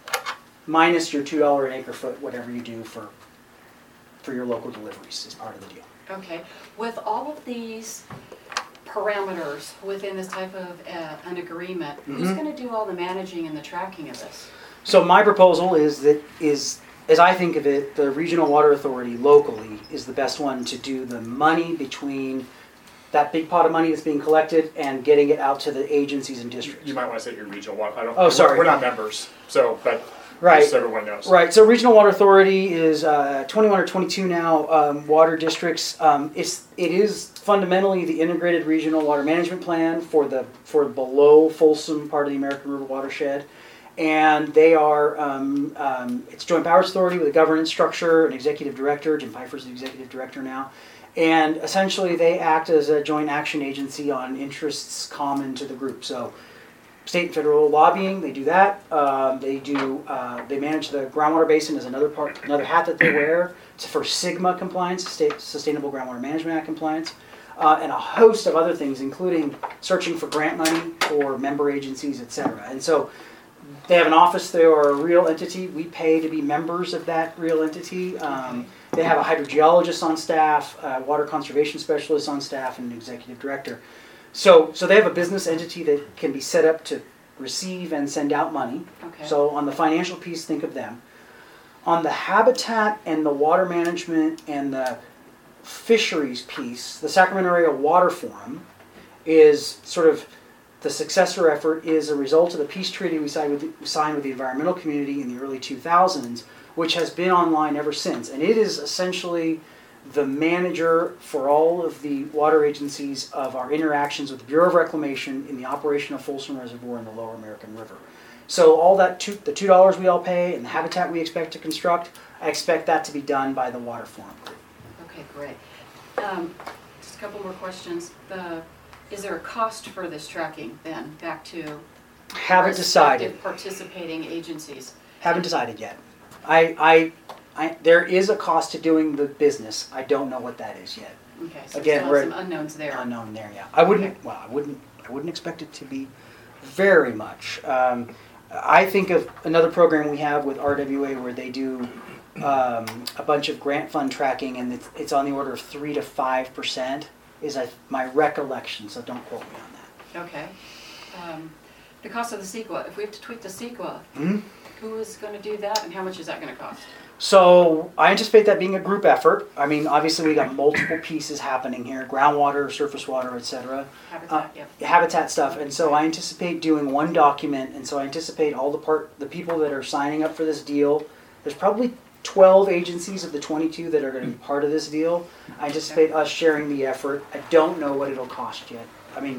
minus your $2 an acre foot, whatever you do for your local deliveries is part of the deal. Okay, with all of these parameters within this type of an agreement, who's going to do all the managing and the tracking of this? So my proposal is, as I think of it, the regional water authority locally is the best one to do the money between that big pot of money that's being collected and getting it out to the agencies and districts. You might want to say your regional water. Oh, sorry. We're not members, so but right. just so everyone knows. Right. So regional water authority is 21 or 22 now water districts. It is fundamentally the integrated regional water management plan for below Folsom part of the American River watershed. And they are, it's Joint Powers Authority with a governance structure, an executive director. Jim Pfeiffer's the executive director now. And essentially they act as a joint action agency on interests common to the group. So state and federal lobbying, they do that. They manage the groundwater basin as another hat that they wear. It's for SGMA compliance, State Sustainable Groundwater Management Act compliance. And a host of other things, including searching for grant money for member agencies, et cetera. And so they have an office, they are a real entity. We pay to be members of that real entity. They have a hydrogeologist on staff, a water conservation specialist on staff, and an executive director. So they have a business entity that can be set up to receive and send out money. Okay. So on the financial piece, think of them. On the habitat and the water management and the fisheries piece, the Sacramento Area Water Forum is sort of the successor effort, is a result of the peace treaty we signed with the environmental community in the early 2000s, which has been online ever since. And it is essentially the manager for all of the water agencies of our interactions with the Bureau of Reclamation in the operation of Folsom Reservoir in the lower American River. So all that, the $2 we all pay and the habitat we expect to construct, I expect that to be done by the Water Forum Group. Okay, great. Just a couple more questions. Is there a cost for this tracking then, back to Haven't decided. respective participating agencies? Haven't decided yet. There is a cost to doing the business. I don't know what that is yet. Okay, so Again, still we're some unknowns there. Unknown there, yeah. I wouldn't expect it to be very much. I think of another program we have with RWA where they do a bunch of grant fund tracking, and it's on the order of 3 to 5%. Is my recollection, so don't quote me on that. Okay. The cost of the CEQA, if we have to tweak the CEQA, who is going to do that and how much is that going to cost? So I anticipate that being a group effort. I mean, obviously we got multiple pieces happening here, groundwater, surface water, etc. Habitat, Habitat stuff. And so I anticipate doing one document, and so I anticipate all the people that are signing up for this deal, there's probably 12 agencies of the 22 that are going to be part of this deal. I anticipate us sharing the effort. I don't know what it'll cost yet. I mean,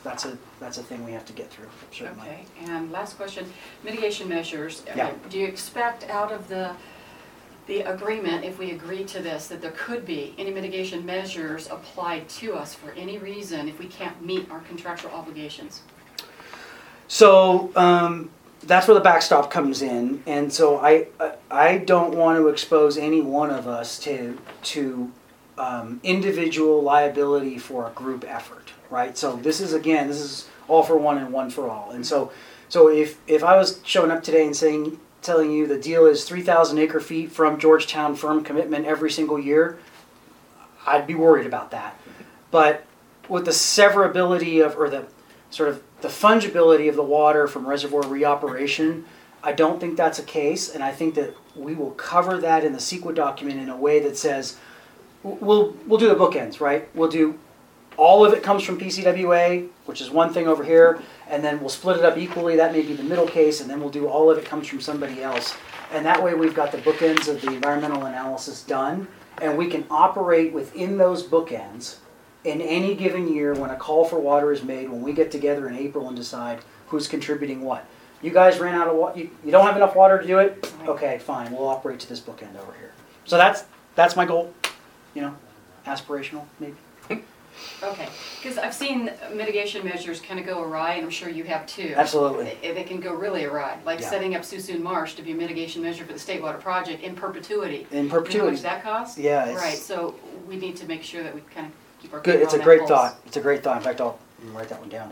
that's a thing we have to get through, certainly. Okay, and last question, mitigation measures. Yeah. Do you expect out of the agreement, if we agree to this, that there could be any mitigation measures applied to us for any reason if we can't meet our contractual obligations? So that's where the backstop comes in, and so I don't want to expose any one of us to individual liability for a group effort, right? So this is all for one and one for all, and so if I was showing up today and telling you the deal is 3,000 acre feet from Georgetown firm commitment every single year, I'd be worried about that. But with the severability of, or the sort of the fungibility of the water from reservoir reoperation, I don't think that's a case, and I think that we will cover that in the CEQA document in a way that says, we'll do the bookends, right? We'll do all of it comes from PCWA, which is one thing over here, and then we'll split it up equally, that may be the middle case, and then we'll do all of it comes from somebody else. And that way we've got the bookends of the environmental analysis done, and we can operate within those bookends in any given year when a call for water is made, when we get together in April and decide who's contributing what. You guys ran out of water, you don't have enough water to do it? Okay, fine, we'll operate to this bookend over here. So that's my goal, aspirational maybe. Okay, because I've seen mitigation measures kind of go awry, and I'm sure you have too. Absolutely. They can go really awry, like Yeah. setting up Suisun Marsh to be a mitigation measure for the State Water Project in perpetuity. In You know how perpetuity. much that costs? Yeah, it's- Right, so we need to make sure that we kind of keep our Good, finger it's a on that great pulse. thought. It's a great thought. In fact, I'll write that one down.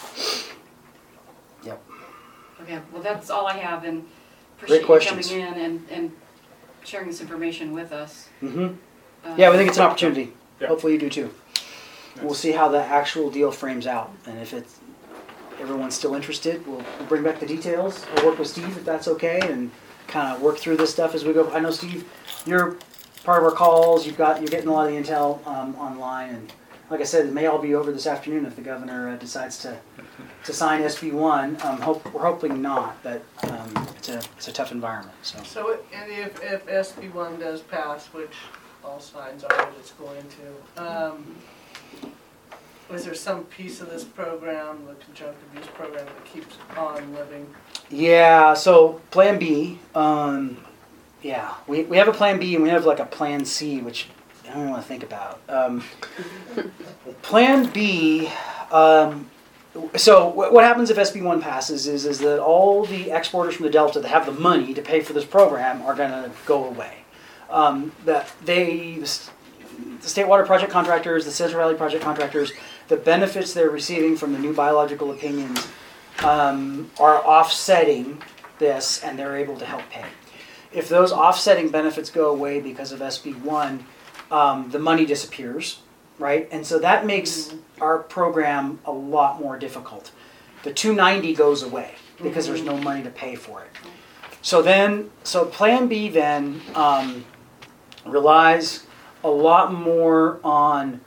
Yep. Okay, well, that's all I have, and appreciate you questions. coming in and sharing this information with us. Mm-hmm. Yeah, we think it's an opportunity. Yeah. Hopefully you do too. We'll see how the actual deal frames out, and if everyone's still interested, we'll bring back the details. I'll work with Steve if that's okay, and kind of work through this stuff as we go. I know Steve, you're part of our calls. You're getting a lot of the intel online, and like I said, it may all be over this afternoon if the governor decides to sign SB1. We're hoping not, but it's a tough environment. So if SB1 does pass, which all signs are that it's going to, is there some piece of this program, the conjunctive use program, that keeps on living? Yeah, so Plan B, yeah, we have a Plan B and we have like a Plan C, which I don't want to think about. Plan B, so what happens if SB1 passes is that all the exporters from the Delta that have the money to pay for this program are going to go away. The State Water Project contractors, the Central Valley Project contractors, the benefits they're receiving from the new biological opinions are offsetting this, and they're able to help pay. If those offsetting benefits go away because of SB1, the money disappears, right? And so that makes our program a lot more difficult. The 290 goes away because there's no money to pay for it. So Plan B then relies a lot more on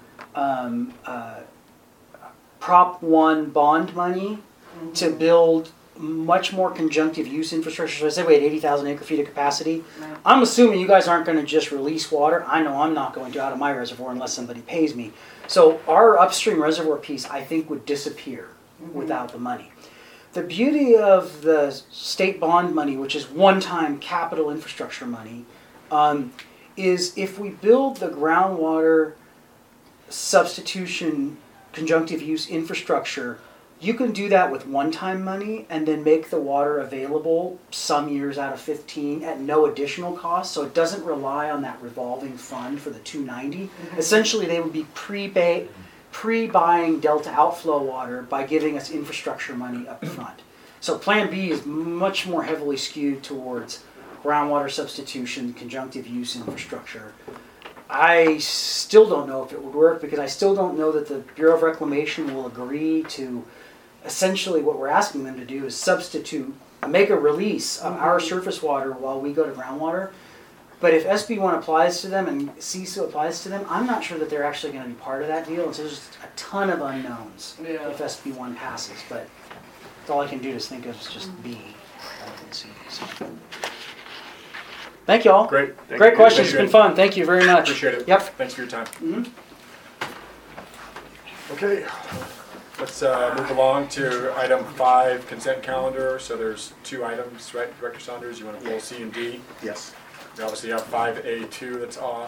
Prop 1 bond money to build much more conjunctive use infrastructure. So I said we had 80,000 acre feet of capacity. Right. I'm assuming you guys aren't going to just release water. I know I'm not going to out of my reservoir unless somebody pays me. So our upstream reservoir piece, I think, would disappear without the money. The beauty of the state bond money, which is one-time capital infrastructure money, is if we build the groundwater substitution conjunctive use infrastructure, you can do that with one-time money and then make the water available some years out of 15 at no additional cost, so it doesn't rely on that revolving fund for the 290. Essentially, they would be pre-buying Delta outflow water by giving us infrastructure money up front. So Plan B is much more heavily skewed towards groundwater substitution, conjunctive use infrastructure. I still don't know if it would work because I still don't know that the Bureau of Reclamation will agree to essentially what we're asking them to do is make a release of our surface water while we go to groundwater. But if SB1 applies to them and CESO applies to them, I'm not sure that they're actually going to be part of that deal. And so there's just a ton of unknowns if SB1 passes. But all I can do is think of is just B. So. Thank you all. Great. Great questions. It's been fun. Thank you very much. Appreciate it. Yep. Thanks for your time. Mm-hmm. Okay. let's move along to item 5, consent calendar. So there's 2 items, right, Director Saunders? You want to pull C and D? Yes. We obviously have 5A2 that's off.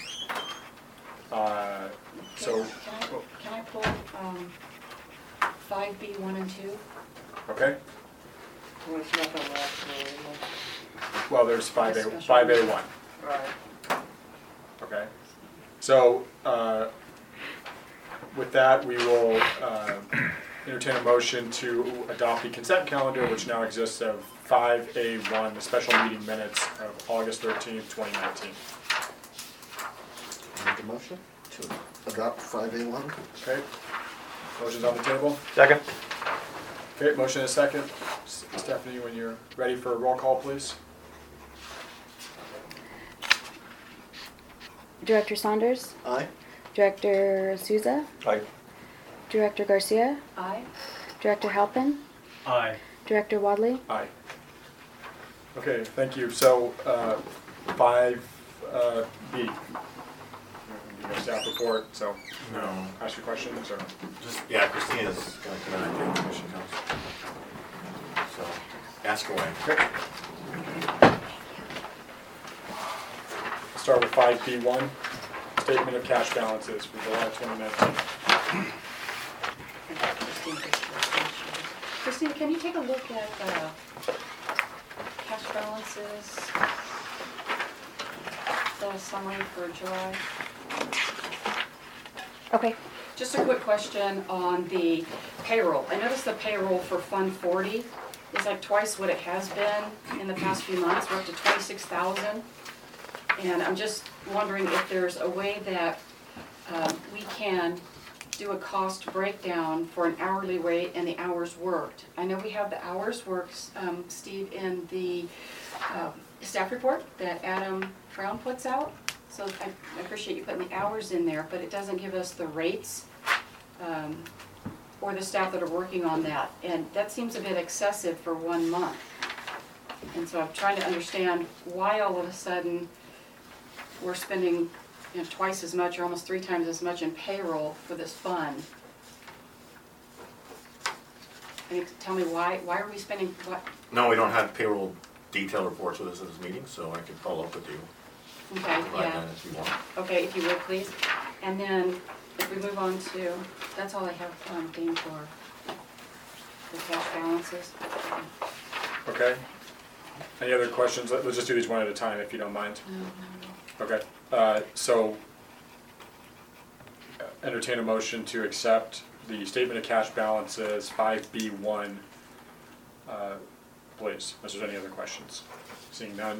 So, Can I pull 5B 1 and 2? okay. There's nothing left, really. Well, there's 5A1. Right. Okay. So, with that, we will entertain a motion to adopt the consent calendar, which now exists of 5A1, the special meeting minutes of August 13th, 2019. Make a motion to adopt 5A1. Okay. Motion's on the table. Second. Okay, motion and a second. Stephanie, when you're ready for a roll call, please. Director Saunders, Aye. Director Souza, Aye. Director Garcia, Aye. Director Halpin, Aye. Director Wadley. Aye. Okay, thank you. So, 5B. You know, staff report, so No. ask your questions or? Just, yeah, Christina's gonna come in and when she comes. So, ask away. Okay. Let's start with 5B1, statement of cash balances for July 2019. Christine, can you take a look at cash balances, the summary for July? Okay. Just a quick question on the payroll. I noticed the payroll for Fund 40 is like twice what it has been in the past few months. We're up to 26,000. And I'm just wondering if there's a way that we can do a cost breakdown for an hourly rate and the hours worked. I know we have the hours worked, Steve, in the staff report that Adam Brown puts out. So I appreciate you putting the hours in there, but it doesn't give us the rates or the staff that are working on that. And that seems a bit excessive for 1 month. And so I'm trying to understand why all of a sudden we're spending twice as much or almost 3 times as much in payroll for this fund. Can you tell me why are we spending what? No, we don't have payroll detail reports with us at this meeting, so I can follow up with you. Okay, Provide yeah. that if you want. Okay, if you would, please. And then if we move on to, that's all I have, Dean, for the cash balances. Okay. Any other questions? Let's just do these one at a time if you don't mind. Okay. So entertain a motion to accept the statement of cash balances 5B1, please, unless there's any other questions. Seeing none.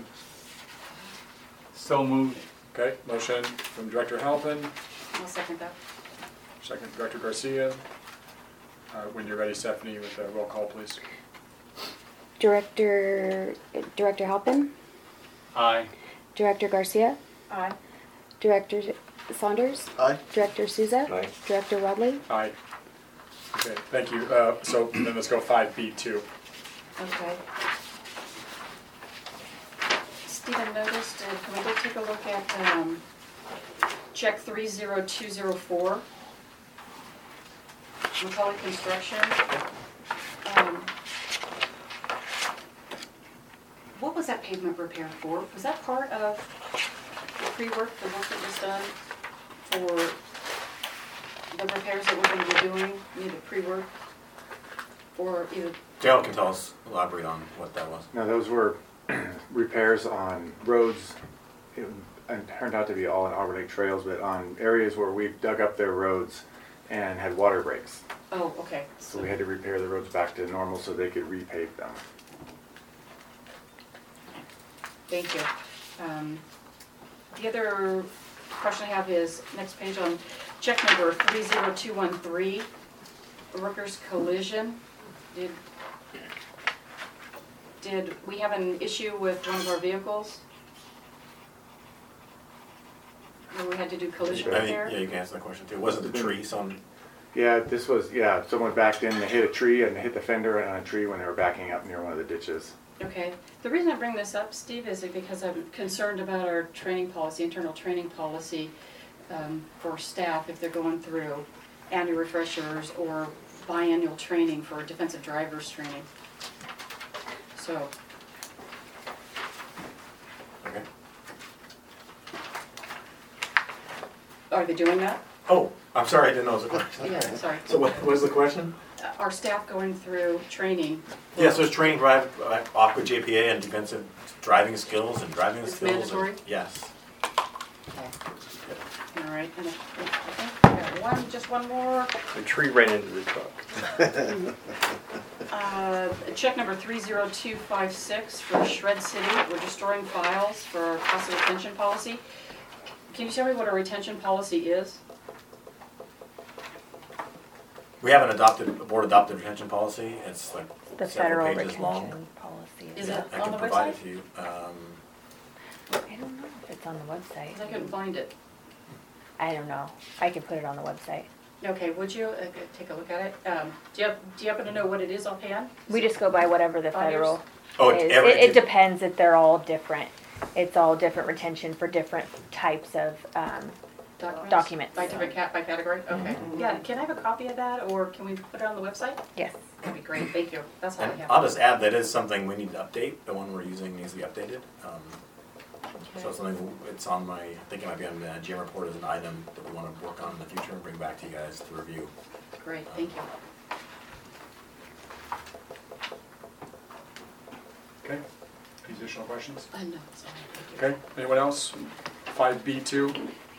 So moved. Okay, motion from Director Halpin, I'll second that. second Director Garcia. When you're ready, Stephanie, with a roll call, please. Director Halpin, Aye. Director Garcia, Aye. Director Saunders, Aye. Director Souza, Aye. Director Wadley. Aye. Okay, thank you. So then let's go 5B2. Okay. Stephen noticed, can we go take a look at check 30204, Macaulay Construction? What was that pavement repair for? Was that part of the pre-work, the work that was done for the repairs that we're going to be doing, either pre-work or either? Dale can tell us, elaborate on what that was. No, those were repairs on roads, and turned out to be all in Arbor Lake trails, but on areas where we've dug up their roads and had water breaks. Oh, okay. So we had to repair the roads back to normal so they could repave them. Thank you. The other question I have is, next page on check number 30213, workers' collision. Did we have an issue with one of our vehicles? Where we had to do collision I think, repair? yeah, you can answer that question too. Was it the tree, some? Yeah, this was, someone backed in, they hit a tree and hit the fender on a tree when they were backing up near one of the ditches. Okay. The reason I bring this up, Steve, is because I'm concerned about our training policy, internal training policy for staff if they're going through annual refreshers or biannual training for defensive drivers training. So, Okay. are they doing that? Oh, I'm sorry, I didn't know it was a question. Yeah, sorry. So what was the question? Are staff going through training? Yes, there's training drive, Aqua JPA and defensive driving skills and driving It's skills. and- mandatory? Yes. All right, and I got just one more. The tree ran into the truck. Check number 30256 for Shred City. We're destroying files for our cost of retention policy. Can you tell me what a retention policy is? We have a board adopted retention policy. It's like The several federal pages long. retention policy. Is Yeah, it I on can the provide it website? to you. I don't know if it's on the website. 'Cause I couldn't find it. I don't know. I can put it on the website. Okay, would you take a look at it? Do you happen to know what it is offhand? We just go by whatever the Five years? federal Oh, is. every- It depends that they're all different. It's all different retention for different types of documents. By different by category? Okay. Yeah, can I have a copy of that, or can we put it on the website? Yes. That'd be great, thank you. That's all I And have. I'll just add that is something we need to update. The one we're using needs to be updated. So it's something, it's on my, I think it might be on the GM report as an item that we want to work on in the future and bring back to you guys to review. Great, thank you. Okay, any additional questions? No, it's all right, thank you. Okay, anyone else? 5B2?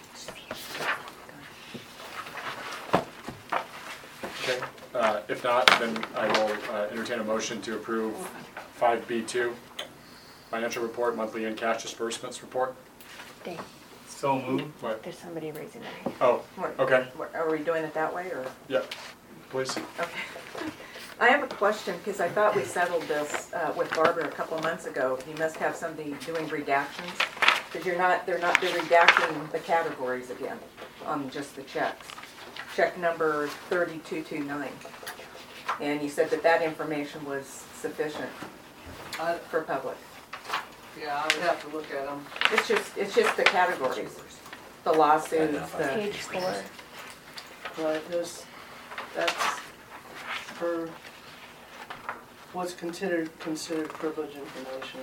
Okay, if not, then I will entertain a motion to approve 5B2, financial report, monthly and cash disbursements report. Dang, So moved. What? there's somebody raising their hand. Oh, okay, Are we doing it that way, or? yep, please. Okay. I have a question, because I thought we settled this with Barbara a couple months ago. You must have somebody doing redactions, because they're redacting the categories again on just the checks. Check number 3229. And you said that information was sufficient for public. Yeah, I would have to look at them. It's just the categories, the lawsuits, the. Page 4. But that's for what's considered privileged information.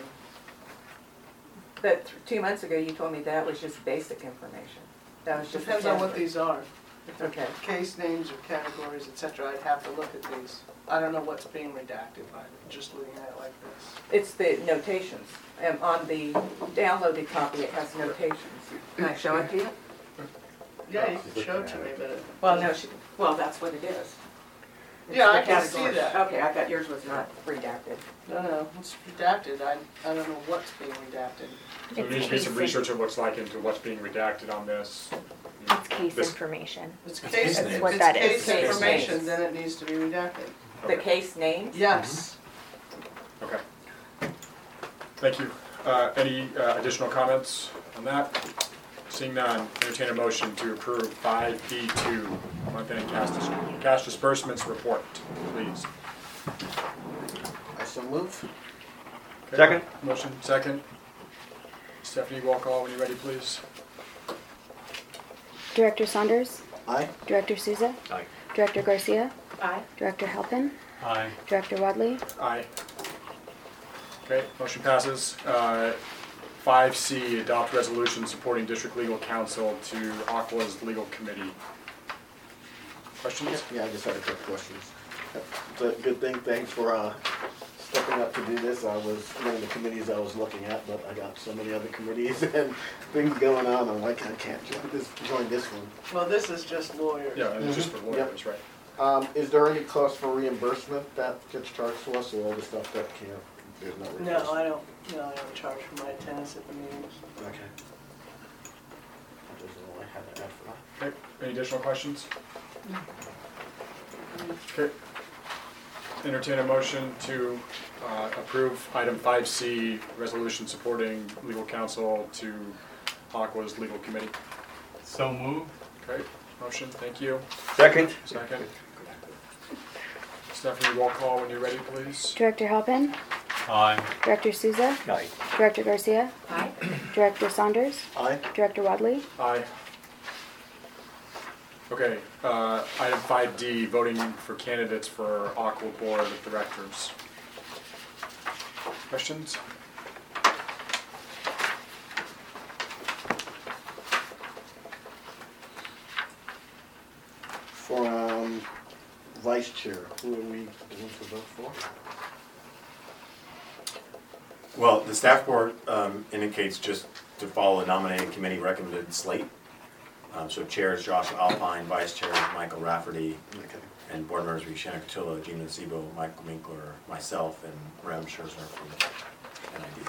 But 2 months ago, you told me that was just basic information. That was just. Depends on what these are. If they're Okay. case names or categories, etc., I'd have to look at these. I don't know what's being redacted by just looking at it like this. It's the notations. And on the downloaded copy, it has notations. Can I show it to you? Yeah, you can show it to me, but Well, no, well, that's what it is. It's Yeah, the I can see categories. that. Okay, I thought yours was not redacted. no, it's redacted. I don't know what's being redacted. So there needs to be some research of what's like into what's being redacted on this. It's case This- information. It's That's case, what if that it's is. case Case information, names. then it needs to be redacted. The case names? Yes. Okay. Thank you. Any additional comments on that? Seeing none, entertain a motion to approve 5B2, month-end cash disbursements report, please. I so move. Okay. Second. Motion, second. Stephanie, roll call when you're ready, please. Director Saunders, Aye. Director Souza, Aye. Director Garcia, Aye. Director Halpin, Aye. Director Wadley, Aye. Okay, motion passes. 5C, adopt resolution supporting district legal counsel to Aqua's legal committee. Questions? Yeah, I just had a couple questions. It's a good thing, thanks for stepping up to do this. I was one of the committees I was looking at, but I got so many other committees and things going on, I'm like, I can't join this one. Well, this is just lawyers. Yeah, and it's just for lawyers, right? Is there any cost for reimbursement that gets charged to us, or all the stuff that can't, there's no reimbursement? No, I don't charge for my attendance at the meetings. Okay. That is all I had to add for that. Okay, any additional questions? Okay. Entertain a motion to approve item 5C, resolution supporting legal counsel to Aqua's legal committee. So moved. Okay, motion, thank you. Second. Second. Stephanie, roll call when you're ready, please. Director Halpin, Aye. Director Souza, Aye. Director Garcia, Aye. Director Saunders, Aye. Director Wadley, Aye. Okay, item 5D, voting for candidates for Aqua Board of Directors. Questions? For vice chair, who are we going to vote for? Well, the staff board indicates just to follow the nominating committee recommended slate. So chair is Josh Alpine, vice chair is Michael Rafferty, Okay. and board members will be Shannon Cotillo, Gina Zebo, Michael Minkler, myself, and Rem Scherzer from NID.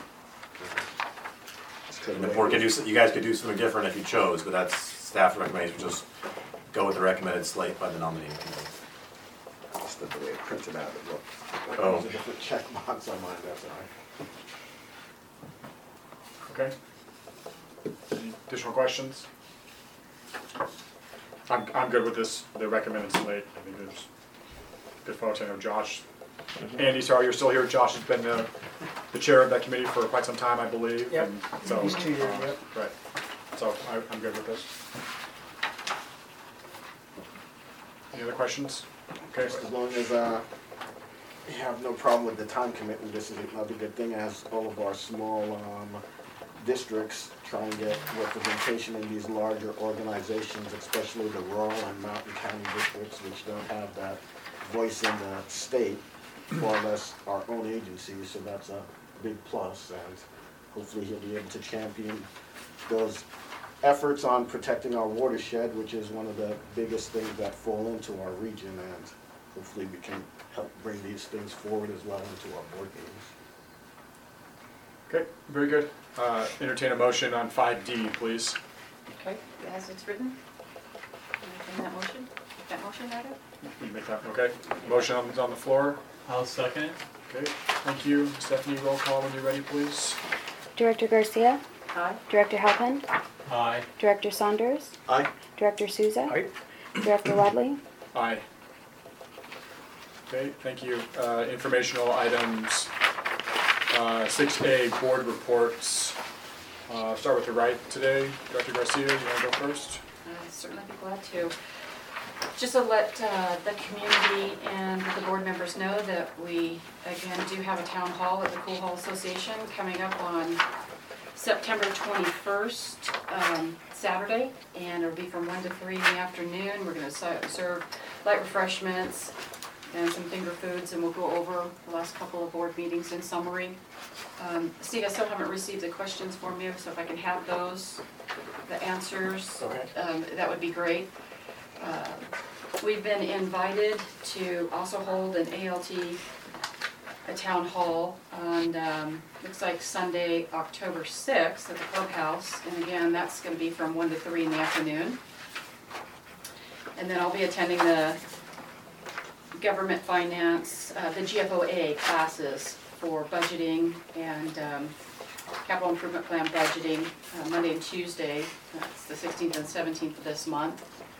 And the board could do, you guys could do something different if you chose, but that's staff recommendation, just go with the recommended slate by the nominating committee. Just the way it printed out, it looked. Oh. There's a different check box on mine, that's all right. Okay. Any additional questions? I'm good with this, the recommended slate. I think there's good folks. I know Josh. Andy, sorry, you're still here. Josh has been the chair of that committee for quite some time, I believe. Yep. And so, He's 2 years, yep. Right. So I'm good with this. Any other questions? Okay. As long as you have no problem with the time commitment, this is another good thing as all of our small districts try and get representation in these larger organizations, especially the rural and mountain county districts, which don't have that voice in the state, more or less our own agencies, so that's a big plus, and hopefully he'll be able to champion those efforts on protecting our watershed, which is one of the biggest things that fall into our region, and hopefully we can help bring these things forward as well into our board meetings. Okay, very good. Entertain a motion on 5D, please. Okay, as it's written. Can that motion? Make that motion, rather? You make that, okay. Motion on the floor. I'll second it. Okay, thank you. Stephanie, roll call when you're ready, please. Director Garcia, Aye. Director Halpin, Aye. Director Saunders, Aye. Director Souza, Aye. Director Wadley, Aye. Okay, thank you. Informational items. 6A, board reports. Start with the right today. Director Garcia, you want to go first? I'd certainly be glad to. Just to let the community and the board members know that we, again, do have a town hall at the Cool Hall Association coming up on September 21st, Saturday, and it'll be from 1 to 3 in the afternoon. We're going to serve light refreshments and some finger foods, and we'll go over the last couple of board meetings in summary. Steve, I still haven't received the questions from you, so if I can have those, the answers, Okay. that would be great. We've been invited to also hold an ALT, a town hall on, looks like Sunday, October 6th at the clubhouse. And again, that's going to be from 1 to 3 in the afternoon. And then I'll be attending the government finance, the GFOA classes for budgeting and capital improvement plan budgeting, Monday and Tuesday. That's the 16th and 17th of this month.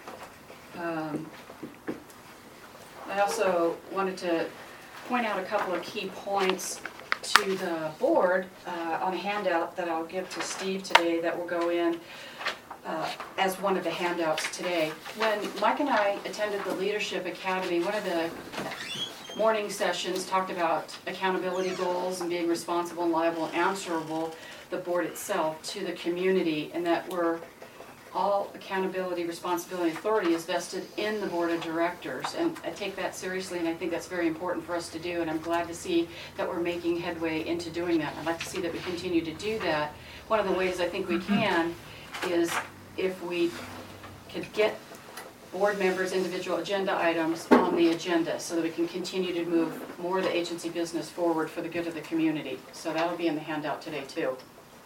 I also wanted to point out a couple of key points to the board on a handout that I'll give to Steve today that will go in as one of the handouts today. When Mike and I attended the Leadership Academy, one of the morning sessions talked about accountability goals and being responsible and liable and answerable, the board itself, to the community, and that we're all accountability, responsibility, and authority is vested in the board of directors. And I take that seriously, and I think that's very important for us to do, and I'm glad to see that we're making headway into doing that. I'd like to see that we continue to do that. One of the ways I think we can is if we could get board members' individual agenda items on the agenda so that we can continue to move more of the agency business forward for the good of the community. So that'll be in the handout today too.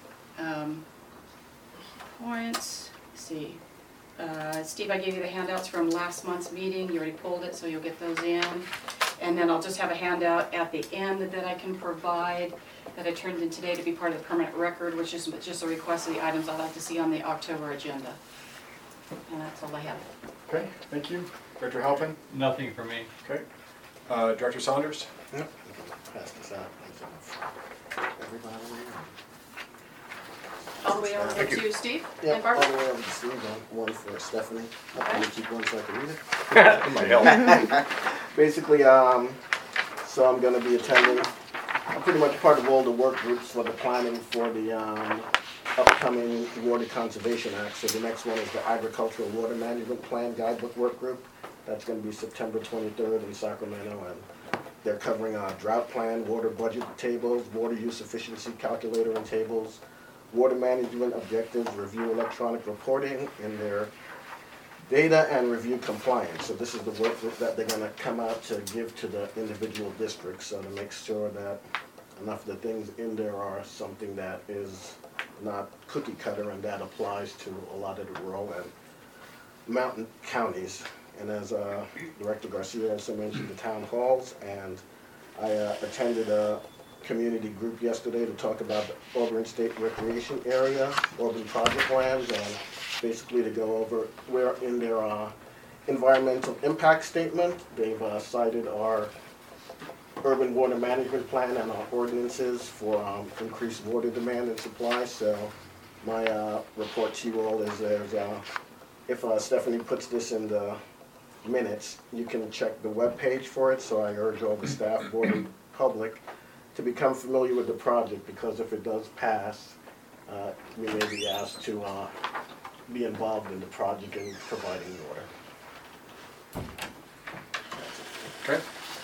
Points, let's see. Steve, I gave you the handouts from last month's meeting. You already pulled it, so you'll get those in. And then I'll just have a handout at the end that I can provide that I turned in today to be part of the permanent record, which is just a request of the items I'd like to see on the October agenda. And that's all I have. Okay, thank you. Director Halpin? Nothing for me. Okay. Director Saunders? Yep. Pass this out. Everybody. All the way over Thank to Steve Yeah, and all Barbara? the way over to Steve, one for Stephanie. Let me keep one so I can read it. Might help. Basically, so I'm gonna be attending, I'm pretty much part of all the work groups for the planning for the, upcoming Water Conservation Act. So the next one is the Agricultural Water Management Plan Guidebook Work Group. That's gonna be September 23rd in Sacramento, and they're covering a drought plan, water budget tables, water use efficiency calculator and tables, water management objectives, review electronic reporting in their data, and review compliance. So this is the work that they're gonna come out to give to the individual districts, so to make sure that enough of the things in there are something that is not cookie cutter, and that applies to a lot of the rural and mountain counties. And as Director Garcia also mentioned, the town halls, and I attended a community group yesterday to talk about the Auburn State Recreation Area, Auburn project plans, and basically to go over where in their environmental impact statement, they've cited our urban water management plan and our ordinances for increased water demand and supply. So my report to you all is there's, if Stephanie puts this in the minutes, you can check the webpage for it. So I urge all the staff, board, and public to become familiar with the project, because if it does pass, we may be asked to be involved in the project and providing water. Okay.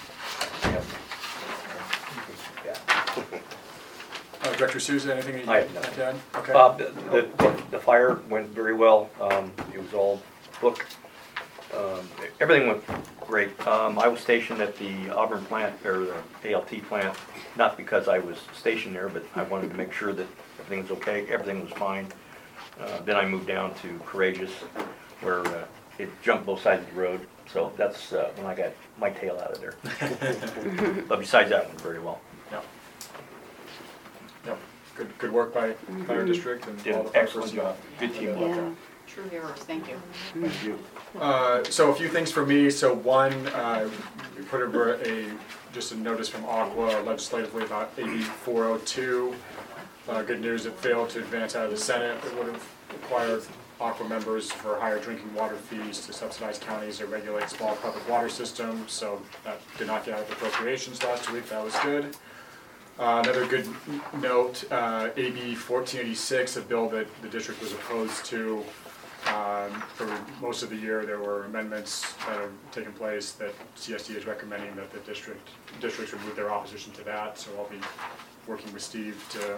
Director Souza, anything that you'd I have like nothing. to add? Okay. Bob, the fire went very well. It was all booked. Everything went great. I was stationed at the Auburn plant, or the ALT plant, not because I was stationed there, but I wanted to make sure that everything was okay. Everything was fine. Then I moved down to Courageous, where it jumped both sides of the road. So that's when I got my tail out of there. But besides that, it went very well. Yeah. Yeah. Good work by fire district and Did all an the fire excellent personnel. job. Good teamwork. Yeah. True heroes, thank you. Thank you. So a few things for me. So one, we put over just a notice from Aqua legislatively about AB 402. Good news, it failed to advance out of the Senate. It would have required Aqua members for higher drinking water fees to subsidize counties that regulate small public water systems. So that did not get out of appropriations last week. That was good. Another good note, AB 1486, a bill that the district was opposed to. For most of the year, there were amendments that have taken place that CSD is recommending that the districts remove their opposition to that. So I'll be working with Steve to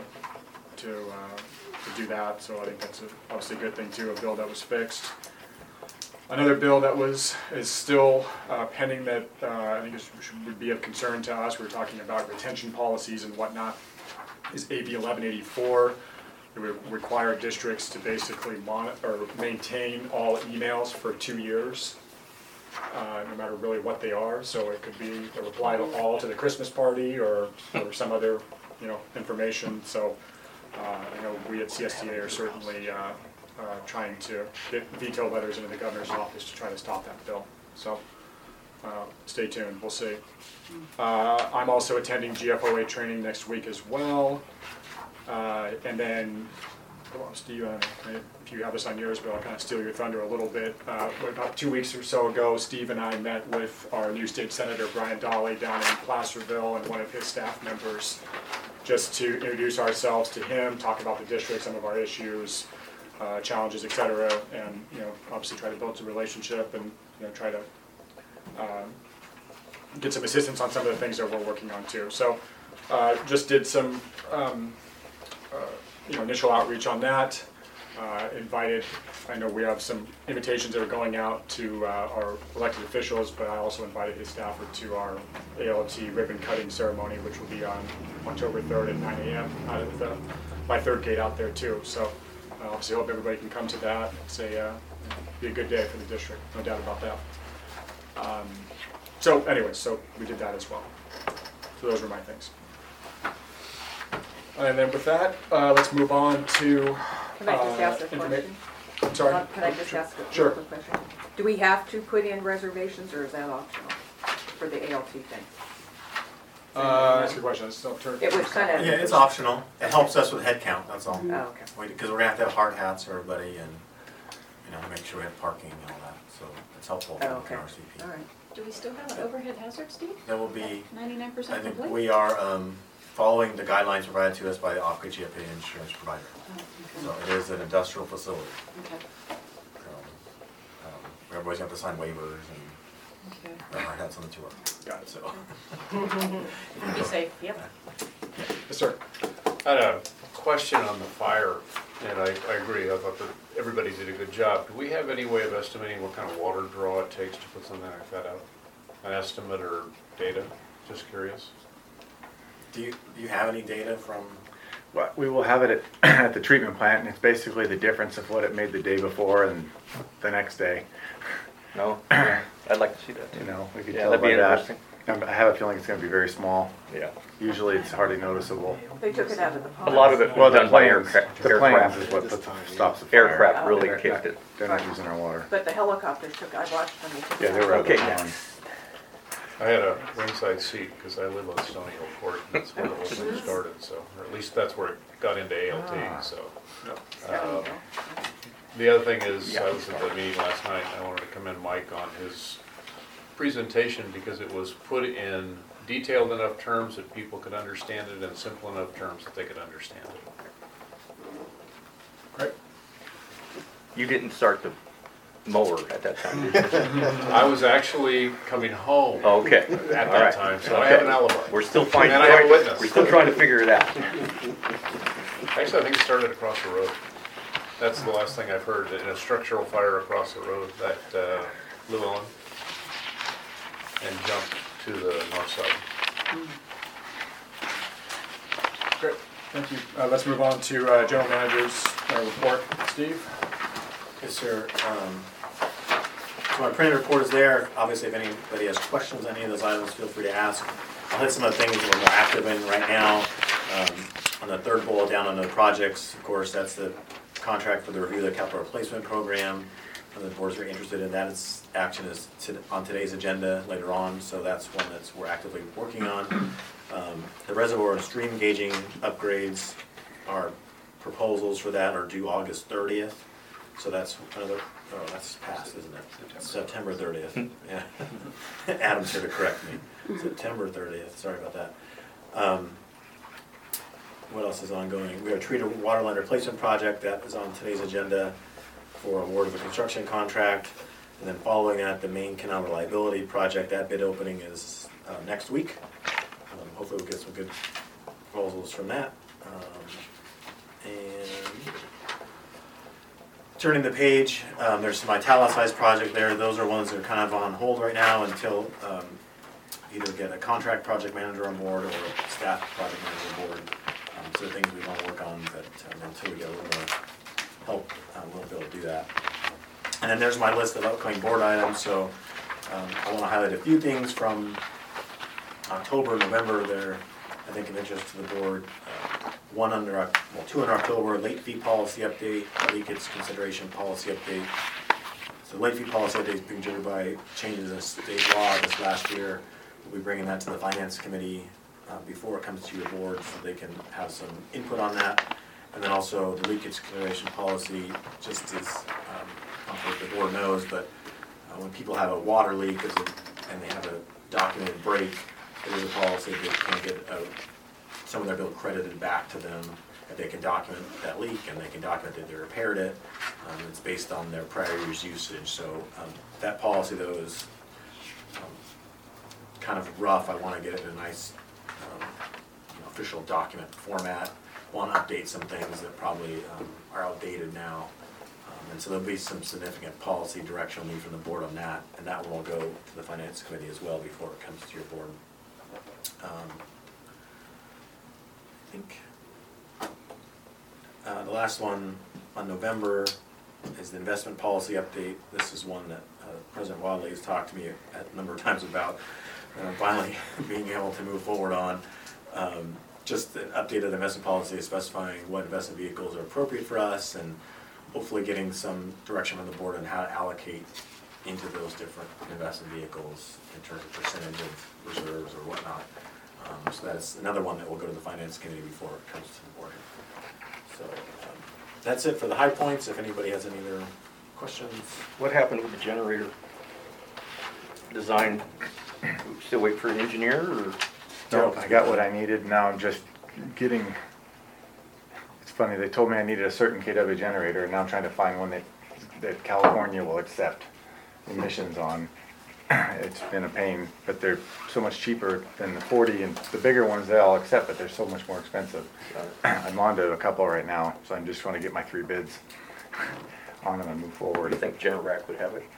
do that. So I think that's obviously a good thing too, a bill that was fixed. Another bill that is still pending that I think would be of concern to us, we were talking about retention policies and whatnot, is AB 1184. It would require districts to basically maintain all emails for 2 years, no matter really what they are. So it could be a reply to all to the Christmas party or some other information. So I know we at CSDA are certainly trying to get veto letters into the governor's office to try to stop that bill. So stay tuned, we'll see. I'm also attending GFOA training next week as well. And then, Steve, if you have this on yours, but I'll kind of steal your thunder a little bit. About 2 weeks or so ago, Steve and I met with our new state senator, Brian Dolly, down in Placerville, and one of his staff members, just to introduce ourselves to him, talk about the district, some of our issues, challenges, et cetera, and obviously try to build a relationship and try to get some assistance on some of the things that we're working on too. So just did some initial outreach on that. Invited, I know we have some invitations that are going out to our elected officials, but I also invited his staffer to our ALT ribbon cutting ceremony, which will be on October 3rd at 9 a.m. out of my third gate out there too. So obviously hope everybody can come to that. It's be a good day for the district, no doubt about that. So anyway, so we did that as well. So those were my things. And then with that, let's move on to Can I just ask a question? I'm sorry? Can I just ask a Sure. quick question? Do we have to put in reservations, or is that optional for the ALT thing? That's a good question. It's still It was kind of. Yeah, it's optional. It helps us with head count, that's all. Oh, okay. Because we're gonna have to have hard hats for everybody and, make sure we have parking and all that. So it's helpful for Oh, okay. the RCP. All right. Do we still have an overhead hazard, Steve? There will be, 99% I think complete? we are following the guidelines provided to us by the OPGFA insurance provider. Oh, So it is an industrial facility. okay. Everybody's got to sign waivers and Okay. wear hard hats on the tour. Got it, so. Be safe, yep. Yes, sir. I had a question on the fire, and I agree, I thought that everybody did a good job. Do we have any way of estimating what kind of water draw it takes to put something like that out? An estimate or data? Just curious. Do you have any data from? Well, we will have it at the treatment plant, and it's basically the difference of what it made the day before and the next day. No, yeah, I'd like to see that too. We could Yeah, tell that'd by be that. interesting. I have a feeling it's going to be very small. Yeah. Usually it's hardly noticeable. They took it out of the pond. A lot of it Well, was the done by planes, the planes is what stops the fire. Aircraft really They're kicked not- it. They're not using our water. But the helicopters took, I watched them. They took Yeah, it they out. were Okay. out there. I had a ringside seat because I live on Stony Hill Court, and that's where the whole thing started, so, or at least that's where it got into ALT, so. The other thing is, I was at the meeting last night, and I wanted to commend Mike on his presentation because it was put in detailed enough terms that people could understand it and simple enough terms that they could understand it. Great. You didn't start the mower at that time, did you? I was actually coming home Okay. at All that right. time, so I have an alibi. We're still finding. And I have a witness. We're still trying to figure it out. Actually, I think it started across the road. That's the last thing I've heard, in a structural fire across the road that Llewellyn and jumped to the north side. Great. Thank you. Let's move on to General Manager's report. Steve? Yes, sir. So my printed report is there. Obviously, if anybody has questions on any of those items, feel free to ask. I'll hit some of the things that we're more active in right now. On the third bullet down on the projects, of course, that's the contract for the review of the capital replacement program. The board's very interested in that. Its action is on today's agenda later on, so that's one that we're actively working on. The reservoir and stream gauging upgrades, our proposals for that are due August 30th. So that's another, that's passed, isn't it? September 30th. Yeah. Adam's here to correct me. September 30th, sorry about that. What else is ongoing? We have a treated water line replacement project that is on today's agenda for award of a construction contract. And then following that, the main canal reliability project, that bid opening is next week. Hopefully we'll get some good proposals from that. And turning the page, there's some italicized project there. Those are ones that are kind of on hold right now until either get a contract project manager on board or a staff project manager on board. So the things we want to work on, but until we get a little more help, we'll be able to do that. And then there's my list of upcoming board items. So I want to highlight a few things from October, November. There, I think, of interest to the board. Two under October, late fee policy update, leakage consideration policy update. So late fee policy update is being driven by changes in state law this last year. We'll be bringing that to the finance committee before it comes to your board, so they can have some input on that. And then also the leakage consideration policy, just as I don't know if the board knows, but when people have a water leak and they have a documented break, there is a policy that can get some of their bill credited back to them if they can document that leak and they can document that they repaired it. It's based on their prior year's usage. So that policy, though, is kind of rough. I want to get it in a nice official document format. Want to update some things that probably are outdated now. And so there'll be some significant policy direction lead from the board on that, and that one will go to the finance committee as well before it comes to your board. I think the last one on November is the investment policy update. This is one that President Wadley has talked to me a number of times about finally being able to move forward on. Just an updated investment policy specifying what investment vehicles are appropriate for us and hopefully getting some direction from the board on how to allocate into those different investment vehicles in terms of percentage of reserves or whatnot. So that's another one that will go to the finance committee before it comes to the board. So that's it for the high points. If anybody has any other questions. What happened with the generator design? Still wait for an engineer or? No, I got what I needed. Now I'm just getting, it's funny, they told me I needed a certain KW generator, and now I'm trying to find one that California will accept emissions on. It's been a pain, but they're so much cheaper than the 40, and the bigger ones they all accept, but they're so much more expensive. I'm on to a couple right now, so I'm just trying to get my 3 bids on them and move forward. Do you think Generac would have it?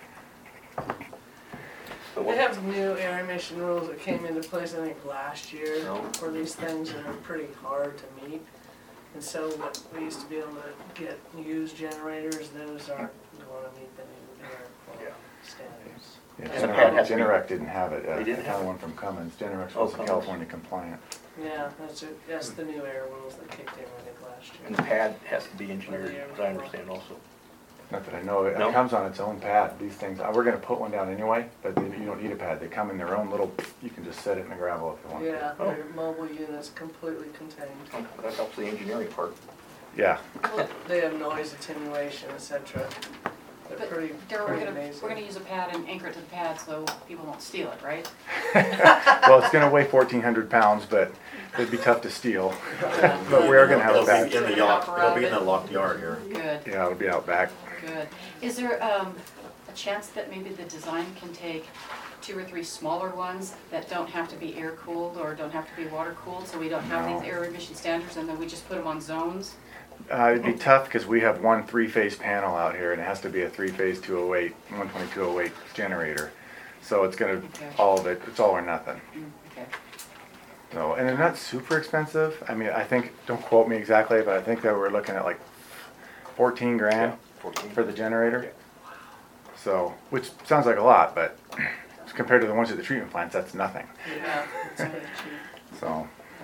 They have new air emission rules that came into place, I think, last year for these things that are pretty hard to meet. And so what we used to be able to get used generators, those aren't going to meet the new air quality standards. Yeah, Generac didn't have it. They didn't I have found it? one from Cummins. Generac was Cummins. California compliant. Yeah, that's the new air rules that kicked in, I think, last year. And the pad has to be engineered, as I understand also. Not that I know of. No? It comes on its own pad. These things, we're gonna put one down anyway, but you don't need a pad. They come in their own little, you can just set it in the gravel if you want to. Yeah, they're mobile units, completely contained. Oh, that helps the engineering part. Yeah. They have noise attenuation, etc. They're But pretty Darryl, amazing. we're gonna use a pad and anchor it to the pad so people won't steal it, right? Well, it's gonna weigh 1,400 pounds, but it'd be tough to steal. But we are gonna have It'll it back. be in the yacht. It'll be in the locked yard here. Good, Yeah, it'll be out back. good. Is there a chance that maybe the design can take 2 or 3 smaller ones that don't have to be air cooled or don't have to be water cooled, so we don't have No. these air emission standards and then we just put them on zones? It'd be tough because we have one 3-phase panel out here, and it has to be a 3-phase 208, 12208 generator. So it's gonna, all of it, it's all or nothing. Okay. So, and they're not super expensive. I mean, I think, don't quote me exactly, but I think that we're looking at like 14 grand 14. for the generator. So, which sounds like a lot, but compared to the ones at the treatment plants, that's nothing. Yeah, it's pretty cheap. So,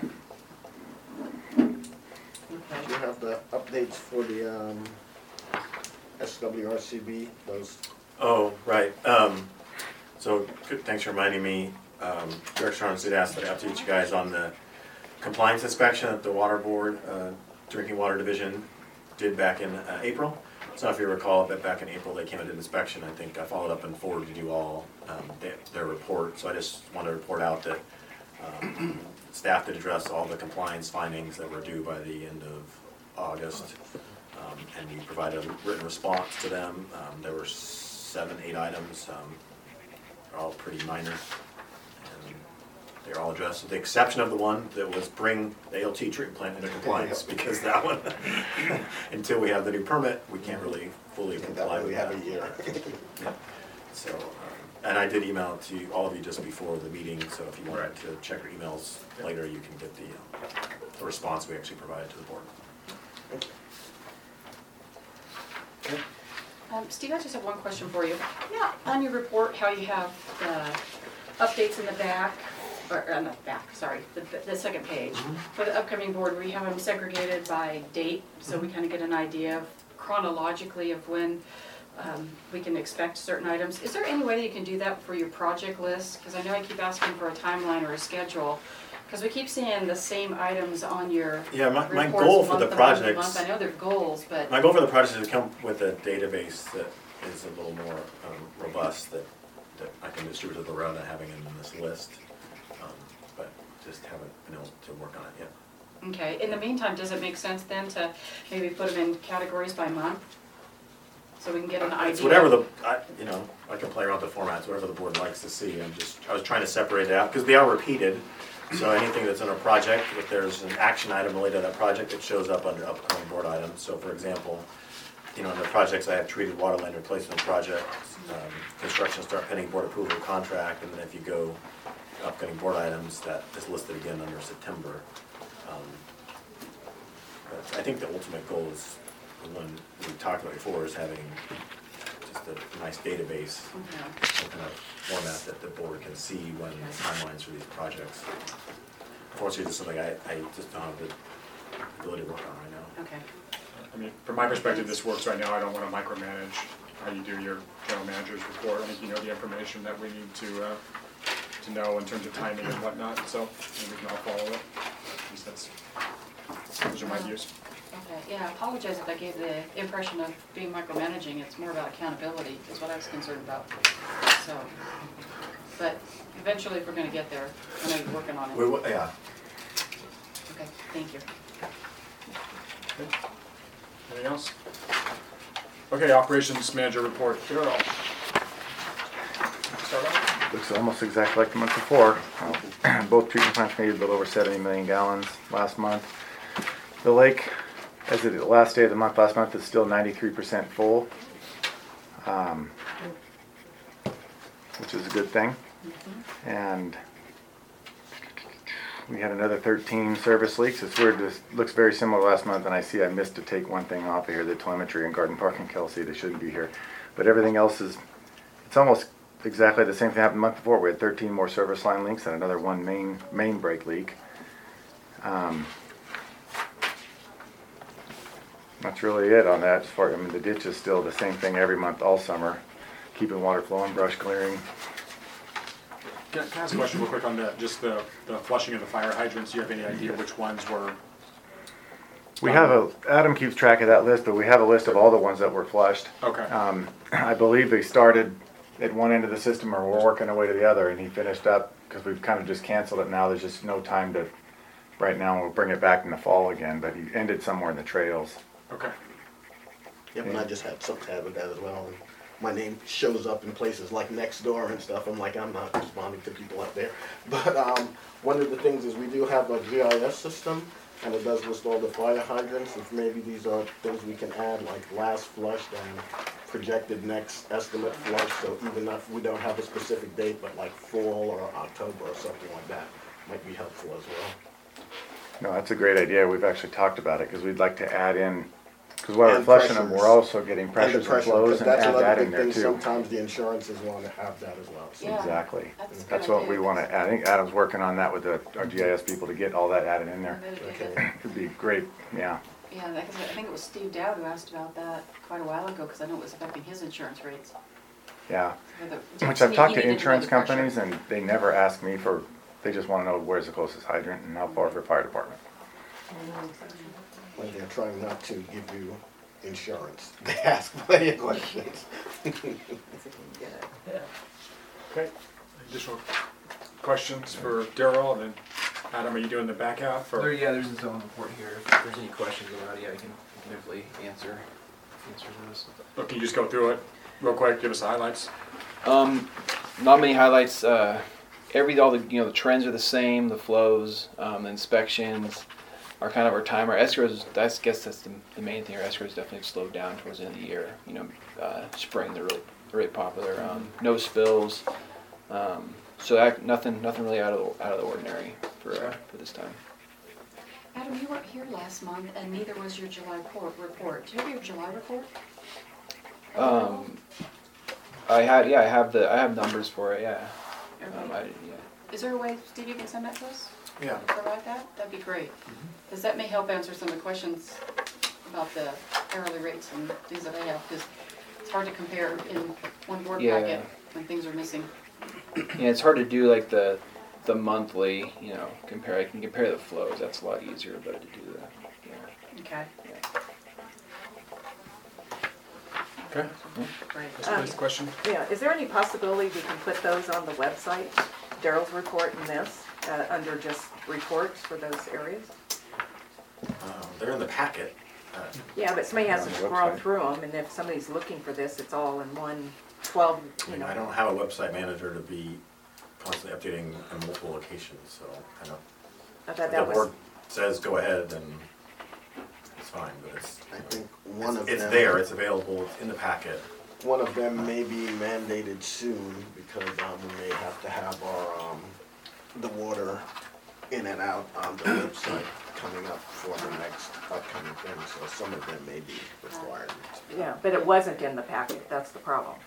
Do you have the updates for the SWRCB, those? Oh, right. So good, thanks for reminding me. Director Charles did ask that I update you guys on the compliance inspection that the Water Board, Drinking Water Division did back in April. So if you recall, that back in April they came and did inspection. I think I followed up and forwarded you all their report. So I just want to report out that staff did address all the compliance findings that were due by the end of August. And we provided a written response to them. There were 7, 8 items. They're all pretty minor. And they're all addressed with the exception of the one that was bring the ALT treatment plant into compliance, because that one, until we have the new permit, we can't really fully comply with that. We have a year. Yeah. So, and I did email it to all of you just before the meeting, so if you wanted to check your emails later, you can get the response we actually provided to the board. Steve, I just have one question for you. Yeah. On your report, how you have the updates in the back, or on the back, sorry, the second page, for the upcoming board, we have them segregated by date, so we kind of get an idea of chronologically of when we can expect certain items. Is there any way that you can do that for your project list? Because I know I keep asking for a timeline or a schedule, because we keep seeing the same items on your Yeah, my reports goal for month the to month to projects. month. I know they're goals, but. My goal for the project is to come with a database that is a little more robust, that I can distribute to the road and having it in this list. But just haven't been able to work on it yet. Okay, in the meantime, does it make sense then to maybe put them in categories by month? So we can get an idea? It's whatever I can play around with the formats, whatever the board likes to see. I was trying to separate it out, because they are repeated. So anything that's in a project, if there's an action item related to that project, it shows up under upcoming board items. So for example, in the projects, I have treated water line replacement projects, construction start pending board approval contract, and then if you go upcoming board items, that is listed again under September. But I think the ultimate goal is, the one we talked about before, is having just a nice database, some kind of format that the board can see when the timelines for these projects. Unfortunately, this is something I just don't have the ability to work on right now. Okay. I mean, from my perspective, this works right now. I don't want to micromanage how you do your general manager's report. I think you know the information that we need to to know in terms of timing and whatnot, so maybe we can all follow it. At least those are my views. Okay, yeah, I apologize if I gave the impression of being micromanaging. It's more about accountability is what I was concerned about. So, but eventually if we're gonna get there, I know you're working on it. Yeah. Okay, thank you. Anything else? Okay, operations manager report. Darrell. Start off. Looks almost exactly like the month before. Both treatment plants made a little over 70 million gallons last month. The lake, as of the last day of the month, last month, is still 93% full, which is a good thing. And we had another 13 service leaks. It's weird, this looks very similar to last month, and I see I missed to take one thing off of here, the telemetry and Garden Park and Kelsey. They shouldn't be here. But everything else is, it's almost exactly the same thing happened the month before. We had 13 more service line leaks and another one main break leak. That's really it on that. As far, I mean, the ditch is still the same thing every month all summer, keeping water flowing, brush clearing. Can I ask a question real quick on just the flushing of the fire hydrants? Do you have any idea which ones were? We have Adam keeps track of that list, but we have a list of all the ones that were flushed. Okay. I believe they started at one end of the system or we're working our way to the other, and he finished up because we've kind of just canceled it now. There's just no time to, right now we'll bring it back in the fall again, but he ended somewhere in the trails. Okay. Yep, and I just had some tab with that as well. And my name shows up in places like Nextdoor and stuff. I'm like, I'm not responding to people out there. But one of the things is we do have a GIS system, and it does list all the fire hydrants. If maybe these are things we can add, like last flushed and projected next estimate flush. So even if we don't have a specific date, but like fall or October or something like that, might be helpful as well. No, that's a great idea. We've actually talked about it because we'd like to add in, because while we're And flushing them, pressures. we're also getting pressures and pressure, flows 'cause and that's add another that big in there thing. too. Sometimes the insurances want to have that as well. So. Yeah. Exactly. That's a good That's what idea. we want to add. I think Adam's working on that with our GIS people to get all that added in there. Okay. It'd be great, yeah. Yeah, because I think it was Steve Dowd who asked about that quite a while ago, because I know it was affecting his insurance rates. Yeah. Whether- Which I've he talked to needed insurance know the pressure. companies and they never ask me for, they just want to know where's the closest hydrant and how far for fire department. When they're trying not to give you insurance, they ask plenty of questions. Okay. Additional questions for Darrell, and then Adam, are you doing the back half? Or? There's a zone report here. If there's any questions about it, I can definitely answer those. Or can you just go through it real quick, give us the highlights? Not many highlights. All the trends are the same. The flows, the inspections are kind of our time. Our escrows, I guess that's the main thing. Our escrows definitely slowed down towards the end of the year. Spring they're really popular. No spills. So nothing really out of the ordinary for this time. Adam, you weren't here last month, and neither was your July report. Do you have your July report? I have numbers for it. Yeah. Okay. Is there a way, Steve, you can send that to us? Yeah. Provide that? That'd be great. Because that may help answer some of the questions about the hourly rates and things that I have, because it's hard to compare in one board packet when things are missing. Yeah, it's hard to do like the monthly, compare. I can compare the flows. That's a lot easier, but to do that. Yeah. Okay. Okay. Great. Next question. Yeah, is there any possibility we can put those on the website, Darrell's report and this, under just reports for those areas? They're in the packet. Yeah, but somebody has to On the scroll website. through them, and if somebody's looking for this, it's all in one 12, I don't have a website manager to be constantly updating in multiple locations, so I know. I thought If that the was, board says go ahead, then it's fine, but I think one of it's them. there, it's available, it's in the packet. One of them may be mandated soon because we may have to have our the water in and out on the website coming up for the next upcoming thing. So some of them may be required. yeah, but it wasn't in the packet, that's the problem.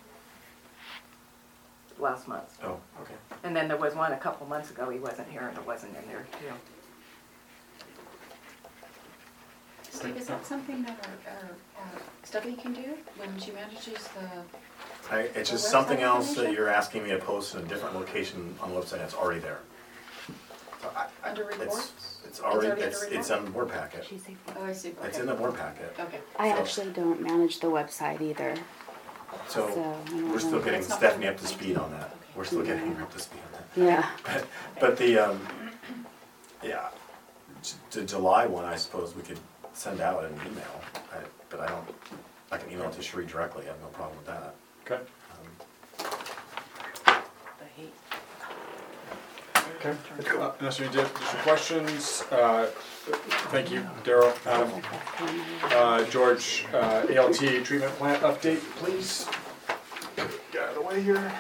Last month. Oh, okay. And then there was one a couple months ago, he wasn't here and it wasn't in there too. Steve, is that something that our Stephanie can do when she manages the? It's The just something website else that information? you're asking me to post in a different location on the website that's already there. So Under reports? It's already, under it's report? on the board packet. Oh, I see. It's Okay. in the board packet. Okay. I So- actually don't manage the website either. So I don't we're still know. getting It's not Stephanie part up of to the speed on that. We're still getting her up to speed on that. Yeah. But the, yeah, the July one, I suppose we could send out an email, but I can email it to Sheree directly, I have no problem with that. Okay. Okay. Unless any additional questions, thank you, Daryl, Adam. George, ALT treatment plant update, please. Get out of the way here.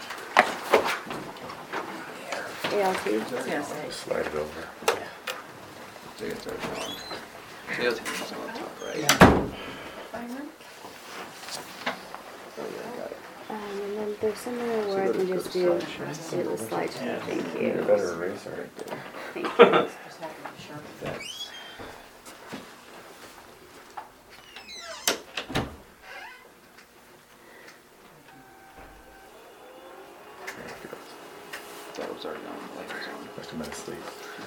ALT. Slide it over. So you start drawing. So you'll take this on top, right? Oh, yeah, I got it. And then there's somewhere where I can just do the slideshow. Thank you. A better eraser right there. Thank you. That's. That was already on, the light was on. Must have been asleep.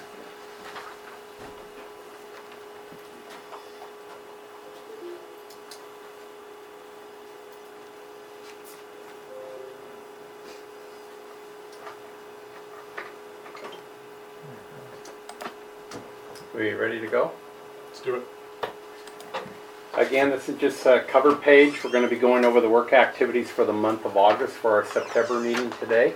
We ready to go? Let's do it. Again, this is just a cover page. We're going to be going over the work activities for the month of August for our September meeting today.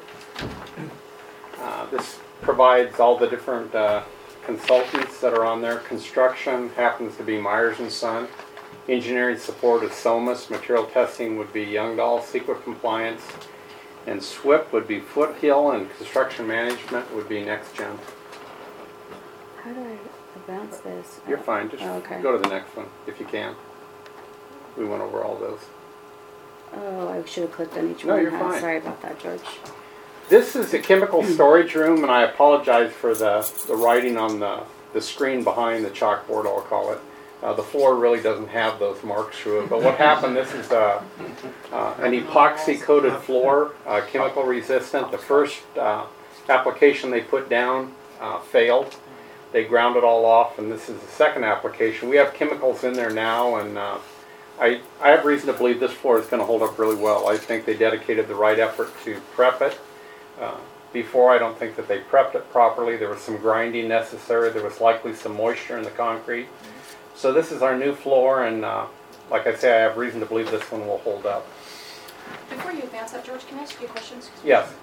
This provides all the different consultants that are on there. Construction happens to be Myers & Son. Engineering support is SOMAS. Material testing would be Youngdahl. CEQA compliance and SWIP would be Foothill. And construction management would be NextGen. How do I advance this? You're fine. Just Oh, okay. go to the next one if you can. We went over all those. Oh, I should have clicked on each No, one. you're huh? fine. Sorry about that, George. This is a chemical storage room, and I apologize for the writing on the screen behind the chalkboard, I'll call it. The floor really doesn't have those marks through it, but what happened, this is an epoxy-coated floor, chemical resistant. The first application they put down failed. They ground it all off, and this is the second application. We have chemicals in there now, and I have reason to believe this floor is going to hold up really well. I think they dedicated the right effort to prep it. Before, I don't think that they prepped it properly. There was some grinding necessary. There was likely some moisture in the concrete. So this is our new floor, and like I say, I have reason to believe this one will hold up. Before you advance that, George, can I ask you a question? Yes.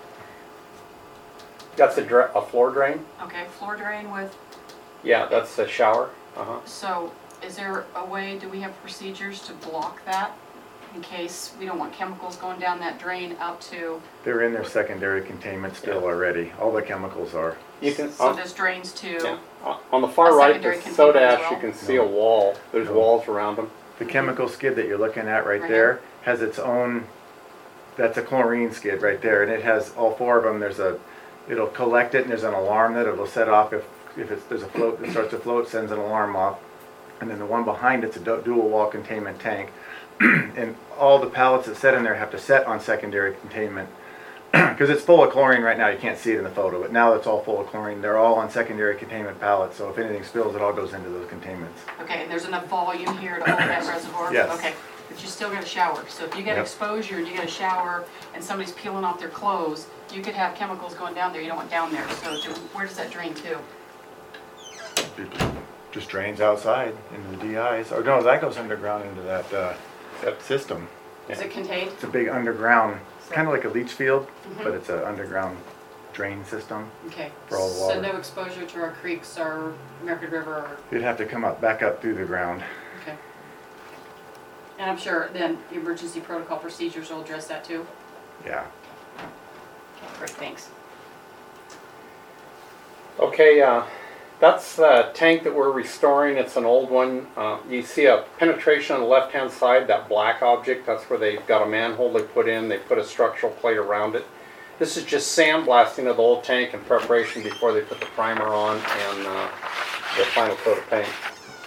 That's a floor drain? Okay, floor drain with, Yeah, that's a shower. Uh-huh. so is there a way, do we have procedures to block that in case we don't want chemicals going down that drain out to, They're in their secondary containment still already. All the chemicals are. You can, so there's drains to? yeah. On the far A right, secondary the containment soda as ash, you well? can see a wall. There's walls around them. The chemical skid that you're looking at right Right there has its own, that's a chlorine skid right there, and it has all four of them. It'll collect it, and there's an alarm that it'll set off if there's a float that starts to float, sends an alarm off. And then the one behind it's a dual wall containment tank. And all the pallets that set in there have to set on secondary containment. Because it's full of chlorine right now, you can't see it in the photo, but now it's all full of chlorine. They're all on secondary containment pallets, so if anything spills, it all goes into those containments. Okay, and there's enough volume here to hold that reservoir? Yes. Okay, but you still got a shower. So if you get Yep. exposure and you get a shower and somebody's peeling off their clothes, you could have chemicals going down there you don't want down there. So where does that drain to? It just drains outside into the DIs. Or no, that goes underground into that system. Is it contained? It's a big underground, kind of like a leach field, Mhm. but it's an underground drain system. Okay, For all the so water. no exposure to our creeks, our American River, or, You'd have to come back up through the ground. okay. And I'm sure then the emergency protocol procedures will address that too? Yeah. Great, thanks. Okay, that's the tank that we're restoring. It's an old one. You see a penetration on the left-hand side, that black object. That's where they've got a manhole they put in. They put a structural plate around it. This is just sandblasting of the old tank in preparation before they put the primer on and the final coat of paint.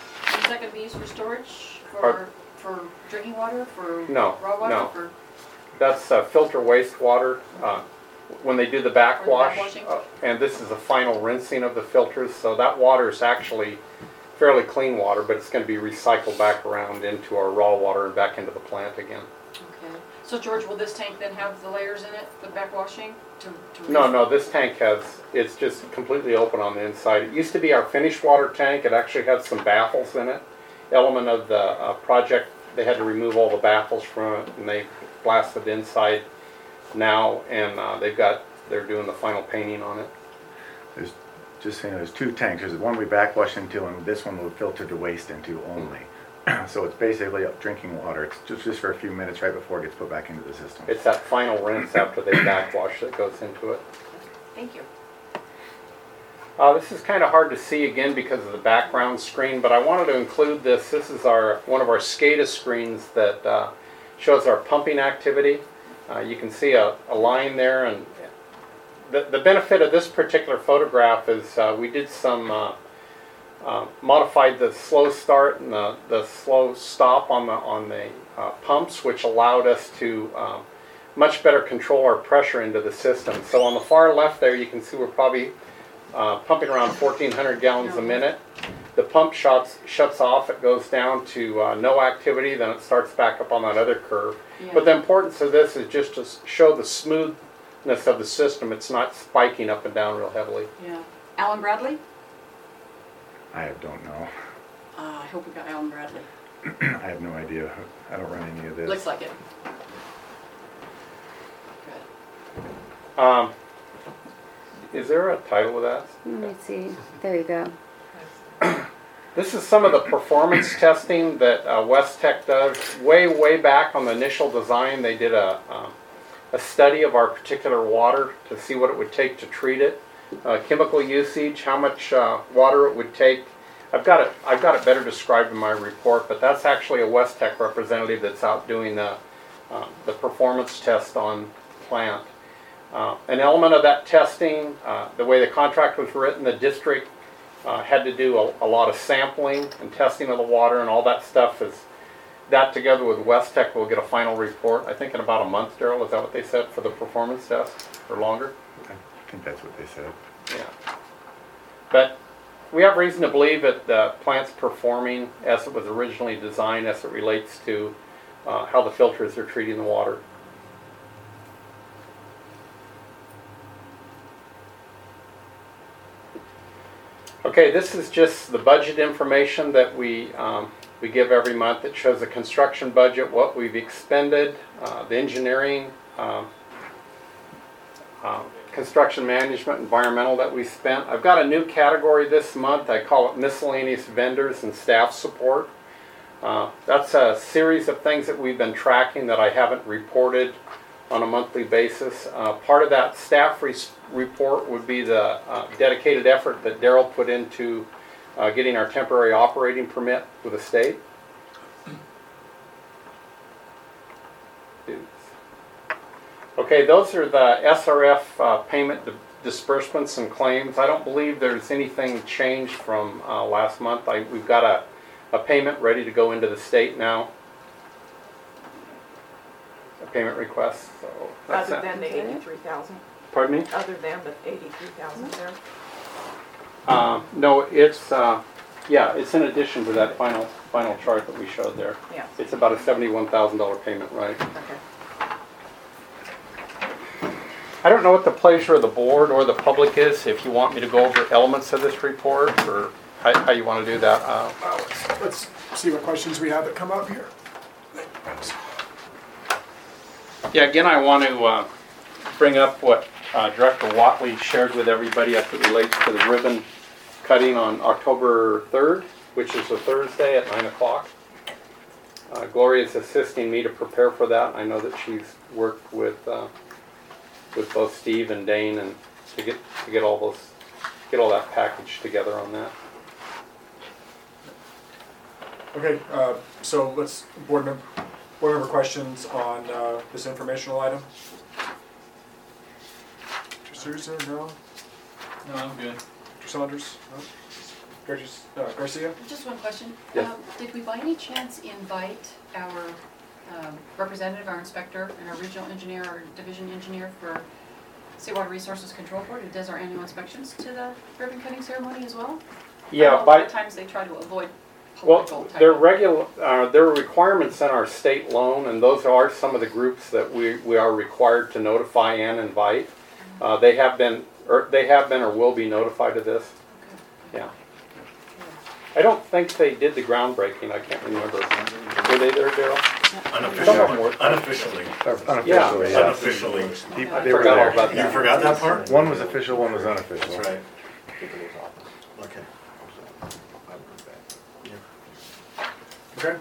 Is that gonna be used for storage, Pardon? for drinking water, for No, raw water, no. for? That's filter wastewater. When they do the backwash, backwashing? and this is a final rinsing of the filters, so that water is actually fairly clean water, but it's going to be recycled back around into our raw water and back into the plant again. Okay. So George, will this tank then have the layers in it, the backwashing? No, this tank it's just completely open on the inside. It used to be our finished water tank. It actually had some baffles in it. Element of the project, they had to remove all the baffles from it, and they blasted the inside now, and they're doing the final painting on it. There's, just so you know, there's two tanks. There's one we backwash into, and this one will filter the waste into only. So it's basically drinking water. It's just for a few minutes right before it gets put back into the system. It's that final rinse after they backwash that goes into it. Thank you. This is kind of hard to see again because of the background screen, but I wanted to include this. This is one of our SCADA screens that shows our pumping activity. You can see a line there, and the benefit of this particular photograph is we did some modified the slow start and the slow stop on the pumps, which allowed us to much better control our pressure into the system. So on the far left there, you can see we're probably pumping around 1,400 gallons a minute. The pump shuts off, it goes down to no activity, then it starts back up on that other curve. Yeah. But the importance of this is just to show the smoothness of the system. It's not spiking up and down real heavily. Yeah. Alan Bradley? I don't know. I hope we got Alan Bradley. I have no idea. I don't run any of this. Looks like it. Is there a title with that? Let me see. There you go. This is some of the performance testing that West Tech does. Way back on the initial design, they did a study of our particular water to see what it would take to treat it. Chemical usage, how much water it would take. I've got it better described in my report, but that's actually a West Tech representative that's out doing the performance test on plant. An element of that testing, the way the contract was written, the district had to do a lot of sampling and testing of the water, and all that stuff that together with West Tech will get a final report, I think in about a month, Daryl, is that what they said for the performance test, or longer? I think that's what they said. Yeah. But we have reason to believe that the plant's performing as it was originally designed as it relates to how the filters are treating the water. Okay, this is just the budget information that we give every month. It shows the construction budget, what we've expended, the engineering, construction management, environmental that we spent. I've got a new category this month. I call it miscellaneous vendors and staff support. That's a series of things that we've been tracking that I haven't reported on a monthly basis. Part of that staff report would be the dedicated effort that Daryl put into getting our temporary operating permit with the state. Okay, those are the SRF payment disbursements and claims. I don't believe there's anything changed from last month. We've got a payment ready to go into the state now. A payment request. So that's Other than the 83,000. Pardon me? Other than the 83,000 there. No, it's it's in addition to that final chart that we showed there. Yeah. It's about a $71,000 payment, right? Okay. I don't know what the pleasure of the board or the public is, if you want me to go over elements of this report, or how you want to do that. Let's see what questions we have that come up here. Yeah, again, I want to bring up what Director Watley shared with everybody as it relates to the ribbon cutting on October 3rd, which is a Thursday at 9 o'clock. Gloria's assisting me to prepare for that. I know that she's worked with both Steve and Dane and to get all that package together on that. Okay, so let's board member questions on this informational item. Mr. Souza, no? No, I'm good. Mr. Saunders? No? Garcia? Just one question. Yes. Did we by any chance invite our representative, our inspector, and our regional engineer or division engineer for State Water Resources Control Board, who does our annual inspections, to the ribbon cutting ceremony as well? Yeah, I know a lot of times they try to avoid political Well, type. there are requirements in our state loan, and those are some of the groups that we are required to notify and invite. They have been or will be notified of this. Yeah. I don't think they did the groundbreaking, I can't remember. Were they there, Daryl? Unofficially. Yeah. Unofficially. They were Forgot all there. about You that. forgot that part? One was official, one was unofficial. That's right. Okay. Okay.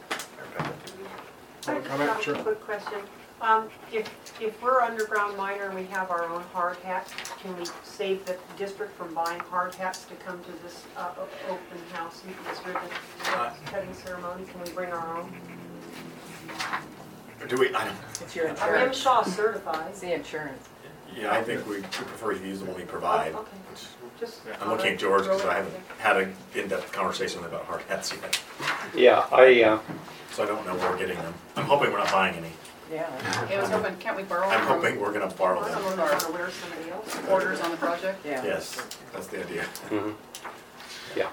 I just Comment? have Sure. a quick question. If we're underground miner and we have our own hard hats, can we save the district from buying hard hats to come to this open house, this ribbon cutting ceremony? Can we bring our own? Or do we, I don't, It's your I insurance. saw certified. It's the insurance. yeah, I think we prefer to use the one we provide. Okay. Just. I'm looking at George because I haven't had an in-depth conversation about hard hats yet. Yeah, So I don't know where we're getting them. I'm hoping we're not buying any. Yeah. I was hoping, can't we borrow I'm from hoping we're gonna borrow I don't them. know if I want to wear somebody else. orders on the project? Yeah. Yes, that's the idea. mhm. Yeah.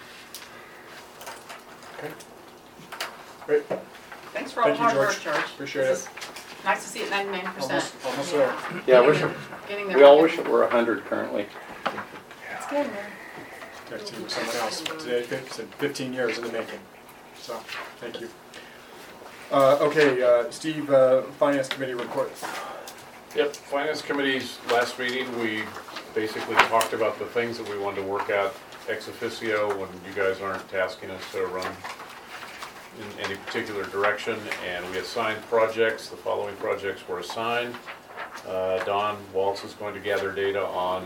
Okay. Great. Thanks for all the Thank you, hard George. work, George. Appreciate This it. is Nice to see it 99%. Almost there. Yeah, I wish Getting there. we all wish it were 100 currently. It's getting there. Back to someone else. Today, it said 15 years in the making. So, thank you. Okay, Steve, Finance Committee report. Yep, Finance Committee's last meeting, we basically talked about the things that we wanted to work out ex officio when you guys aren't tasking us to run in any particular direction, and we assigned projects. The following projects were assigned. Don Waltz is going to gather data on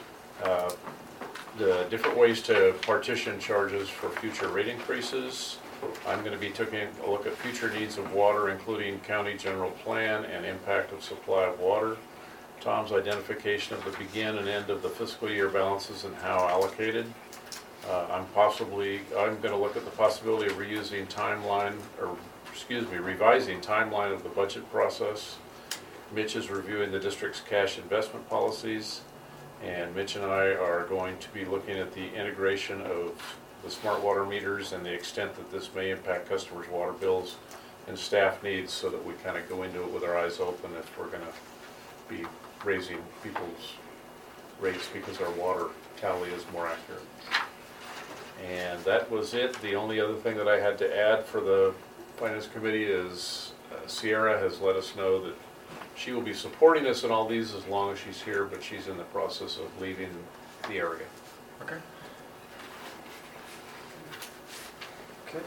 the different ways to partition charges for future rate increases. I'm going to be taking a look at future needs of water, including county general plan and impact of supply of water. Tom's identification of the begin and end of the fiscal year balances and how allocated. I'm going to look at the possibility of revising timeline of the budget process. Mitch is reviewing the district's cash investment policies, and Mitch and I are going to be looking at the integration of the smart water meters and the extent that this may impact customers' water bills and staff needs, so that we kind of go into it with our eyes open if we're going to be raising people's rates because our water tally is more accurate. And that was it. The only other thing that I had to add for the Finance Committee is Sierra has let us know that she will be supporting us in all these as long as she's here, but she's in the process of leaving the area. Okay. Okay.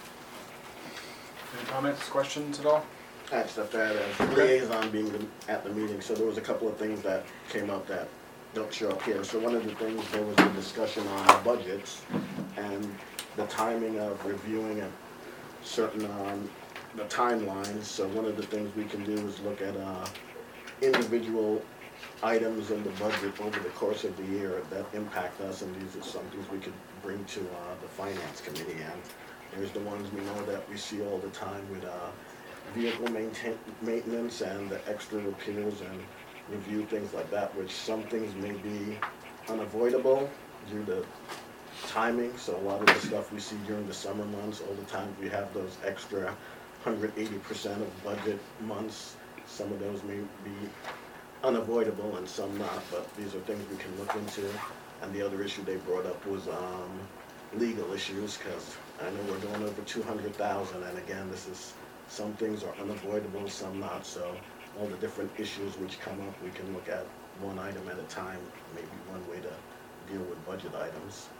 Any comments, questions at all? I just have to add a liaison being at the meeting, so there was a couple of things that came up that don't show up here. So one of the things, there was a discussion on budgets and the timing of reviewing a certain, the timelines. So one of the things we can do is look at individual items in the budget over the course of the year that impact us, and these are some things we could bring to the Finance Committee. And there's the ones we know that we see all the time with vehicle maintenance and the extra repairs and review things like that, which some things may be unavoidable due to timing. So a lot of the stuff we see during the summer months, all the time we have those extra 180% of budget months. Some of those may be unavoidable and some not, but these are things we can look into. And the other issue they brought up was legal issues, because I know we're going over 200,000, and again, this is, some things are unavoidable, some not. So all the different issues which come up, we can look at one item at a time, maybe one way to deal with budget items.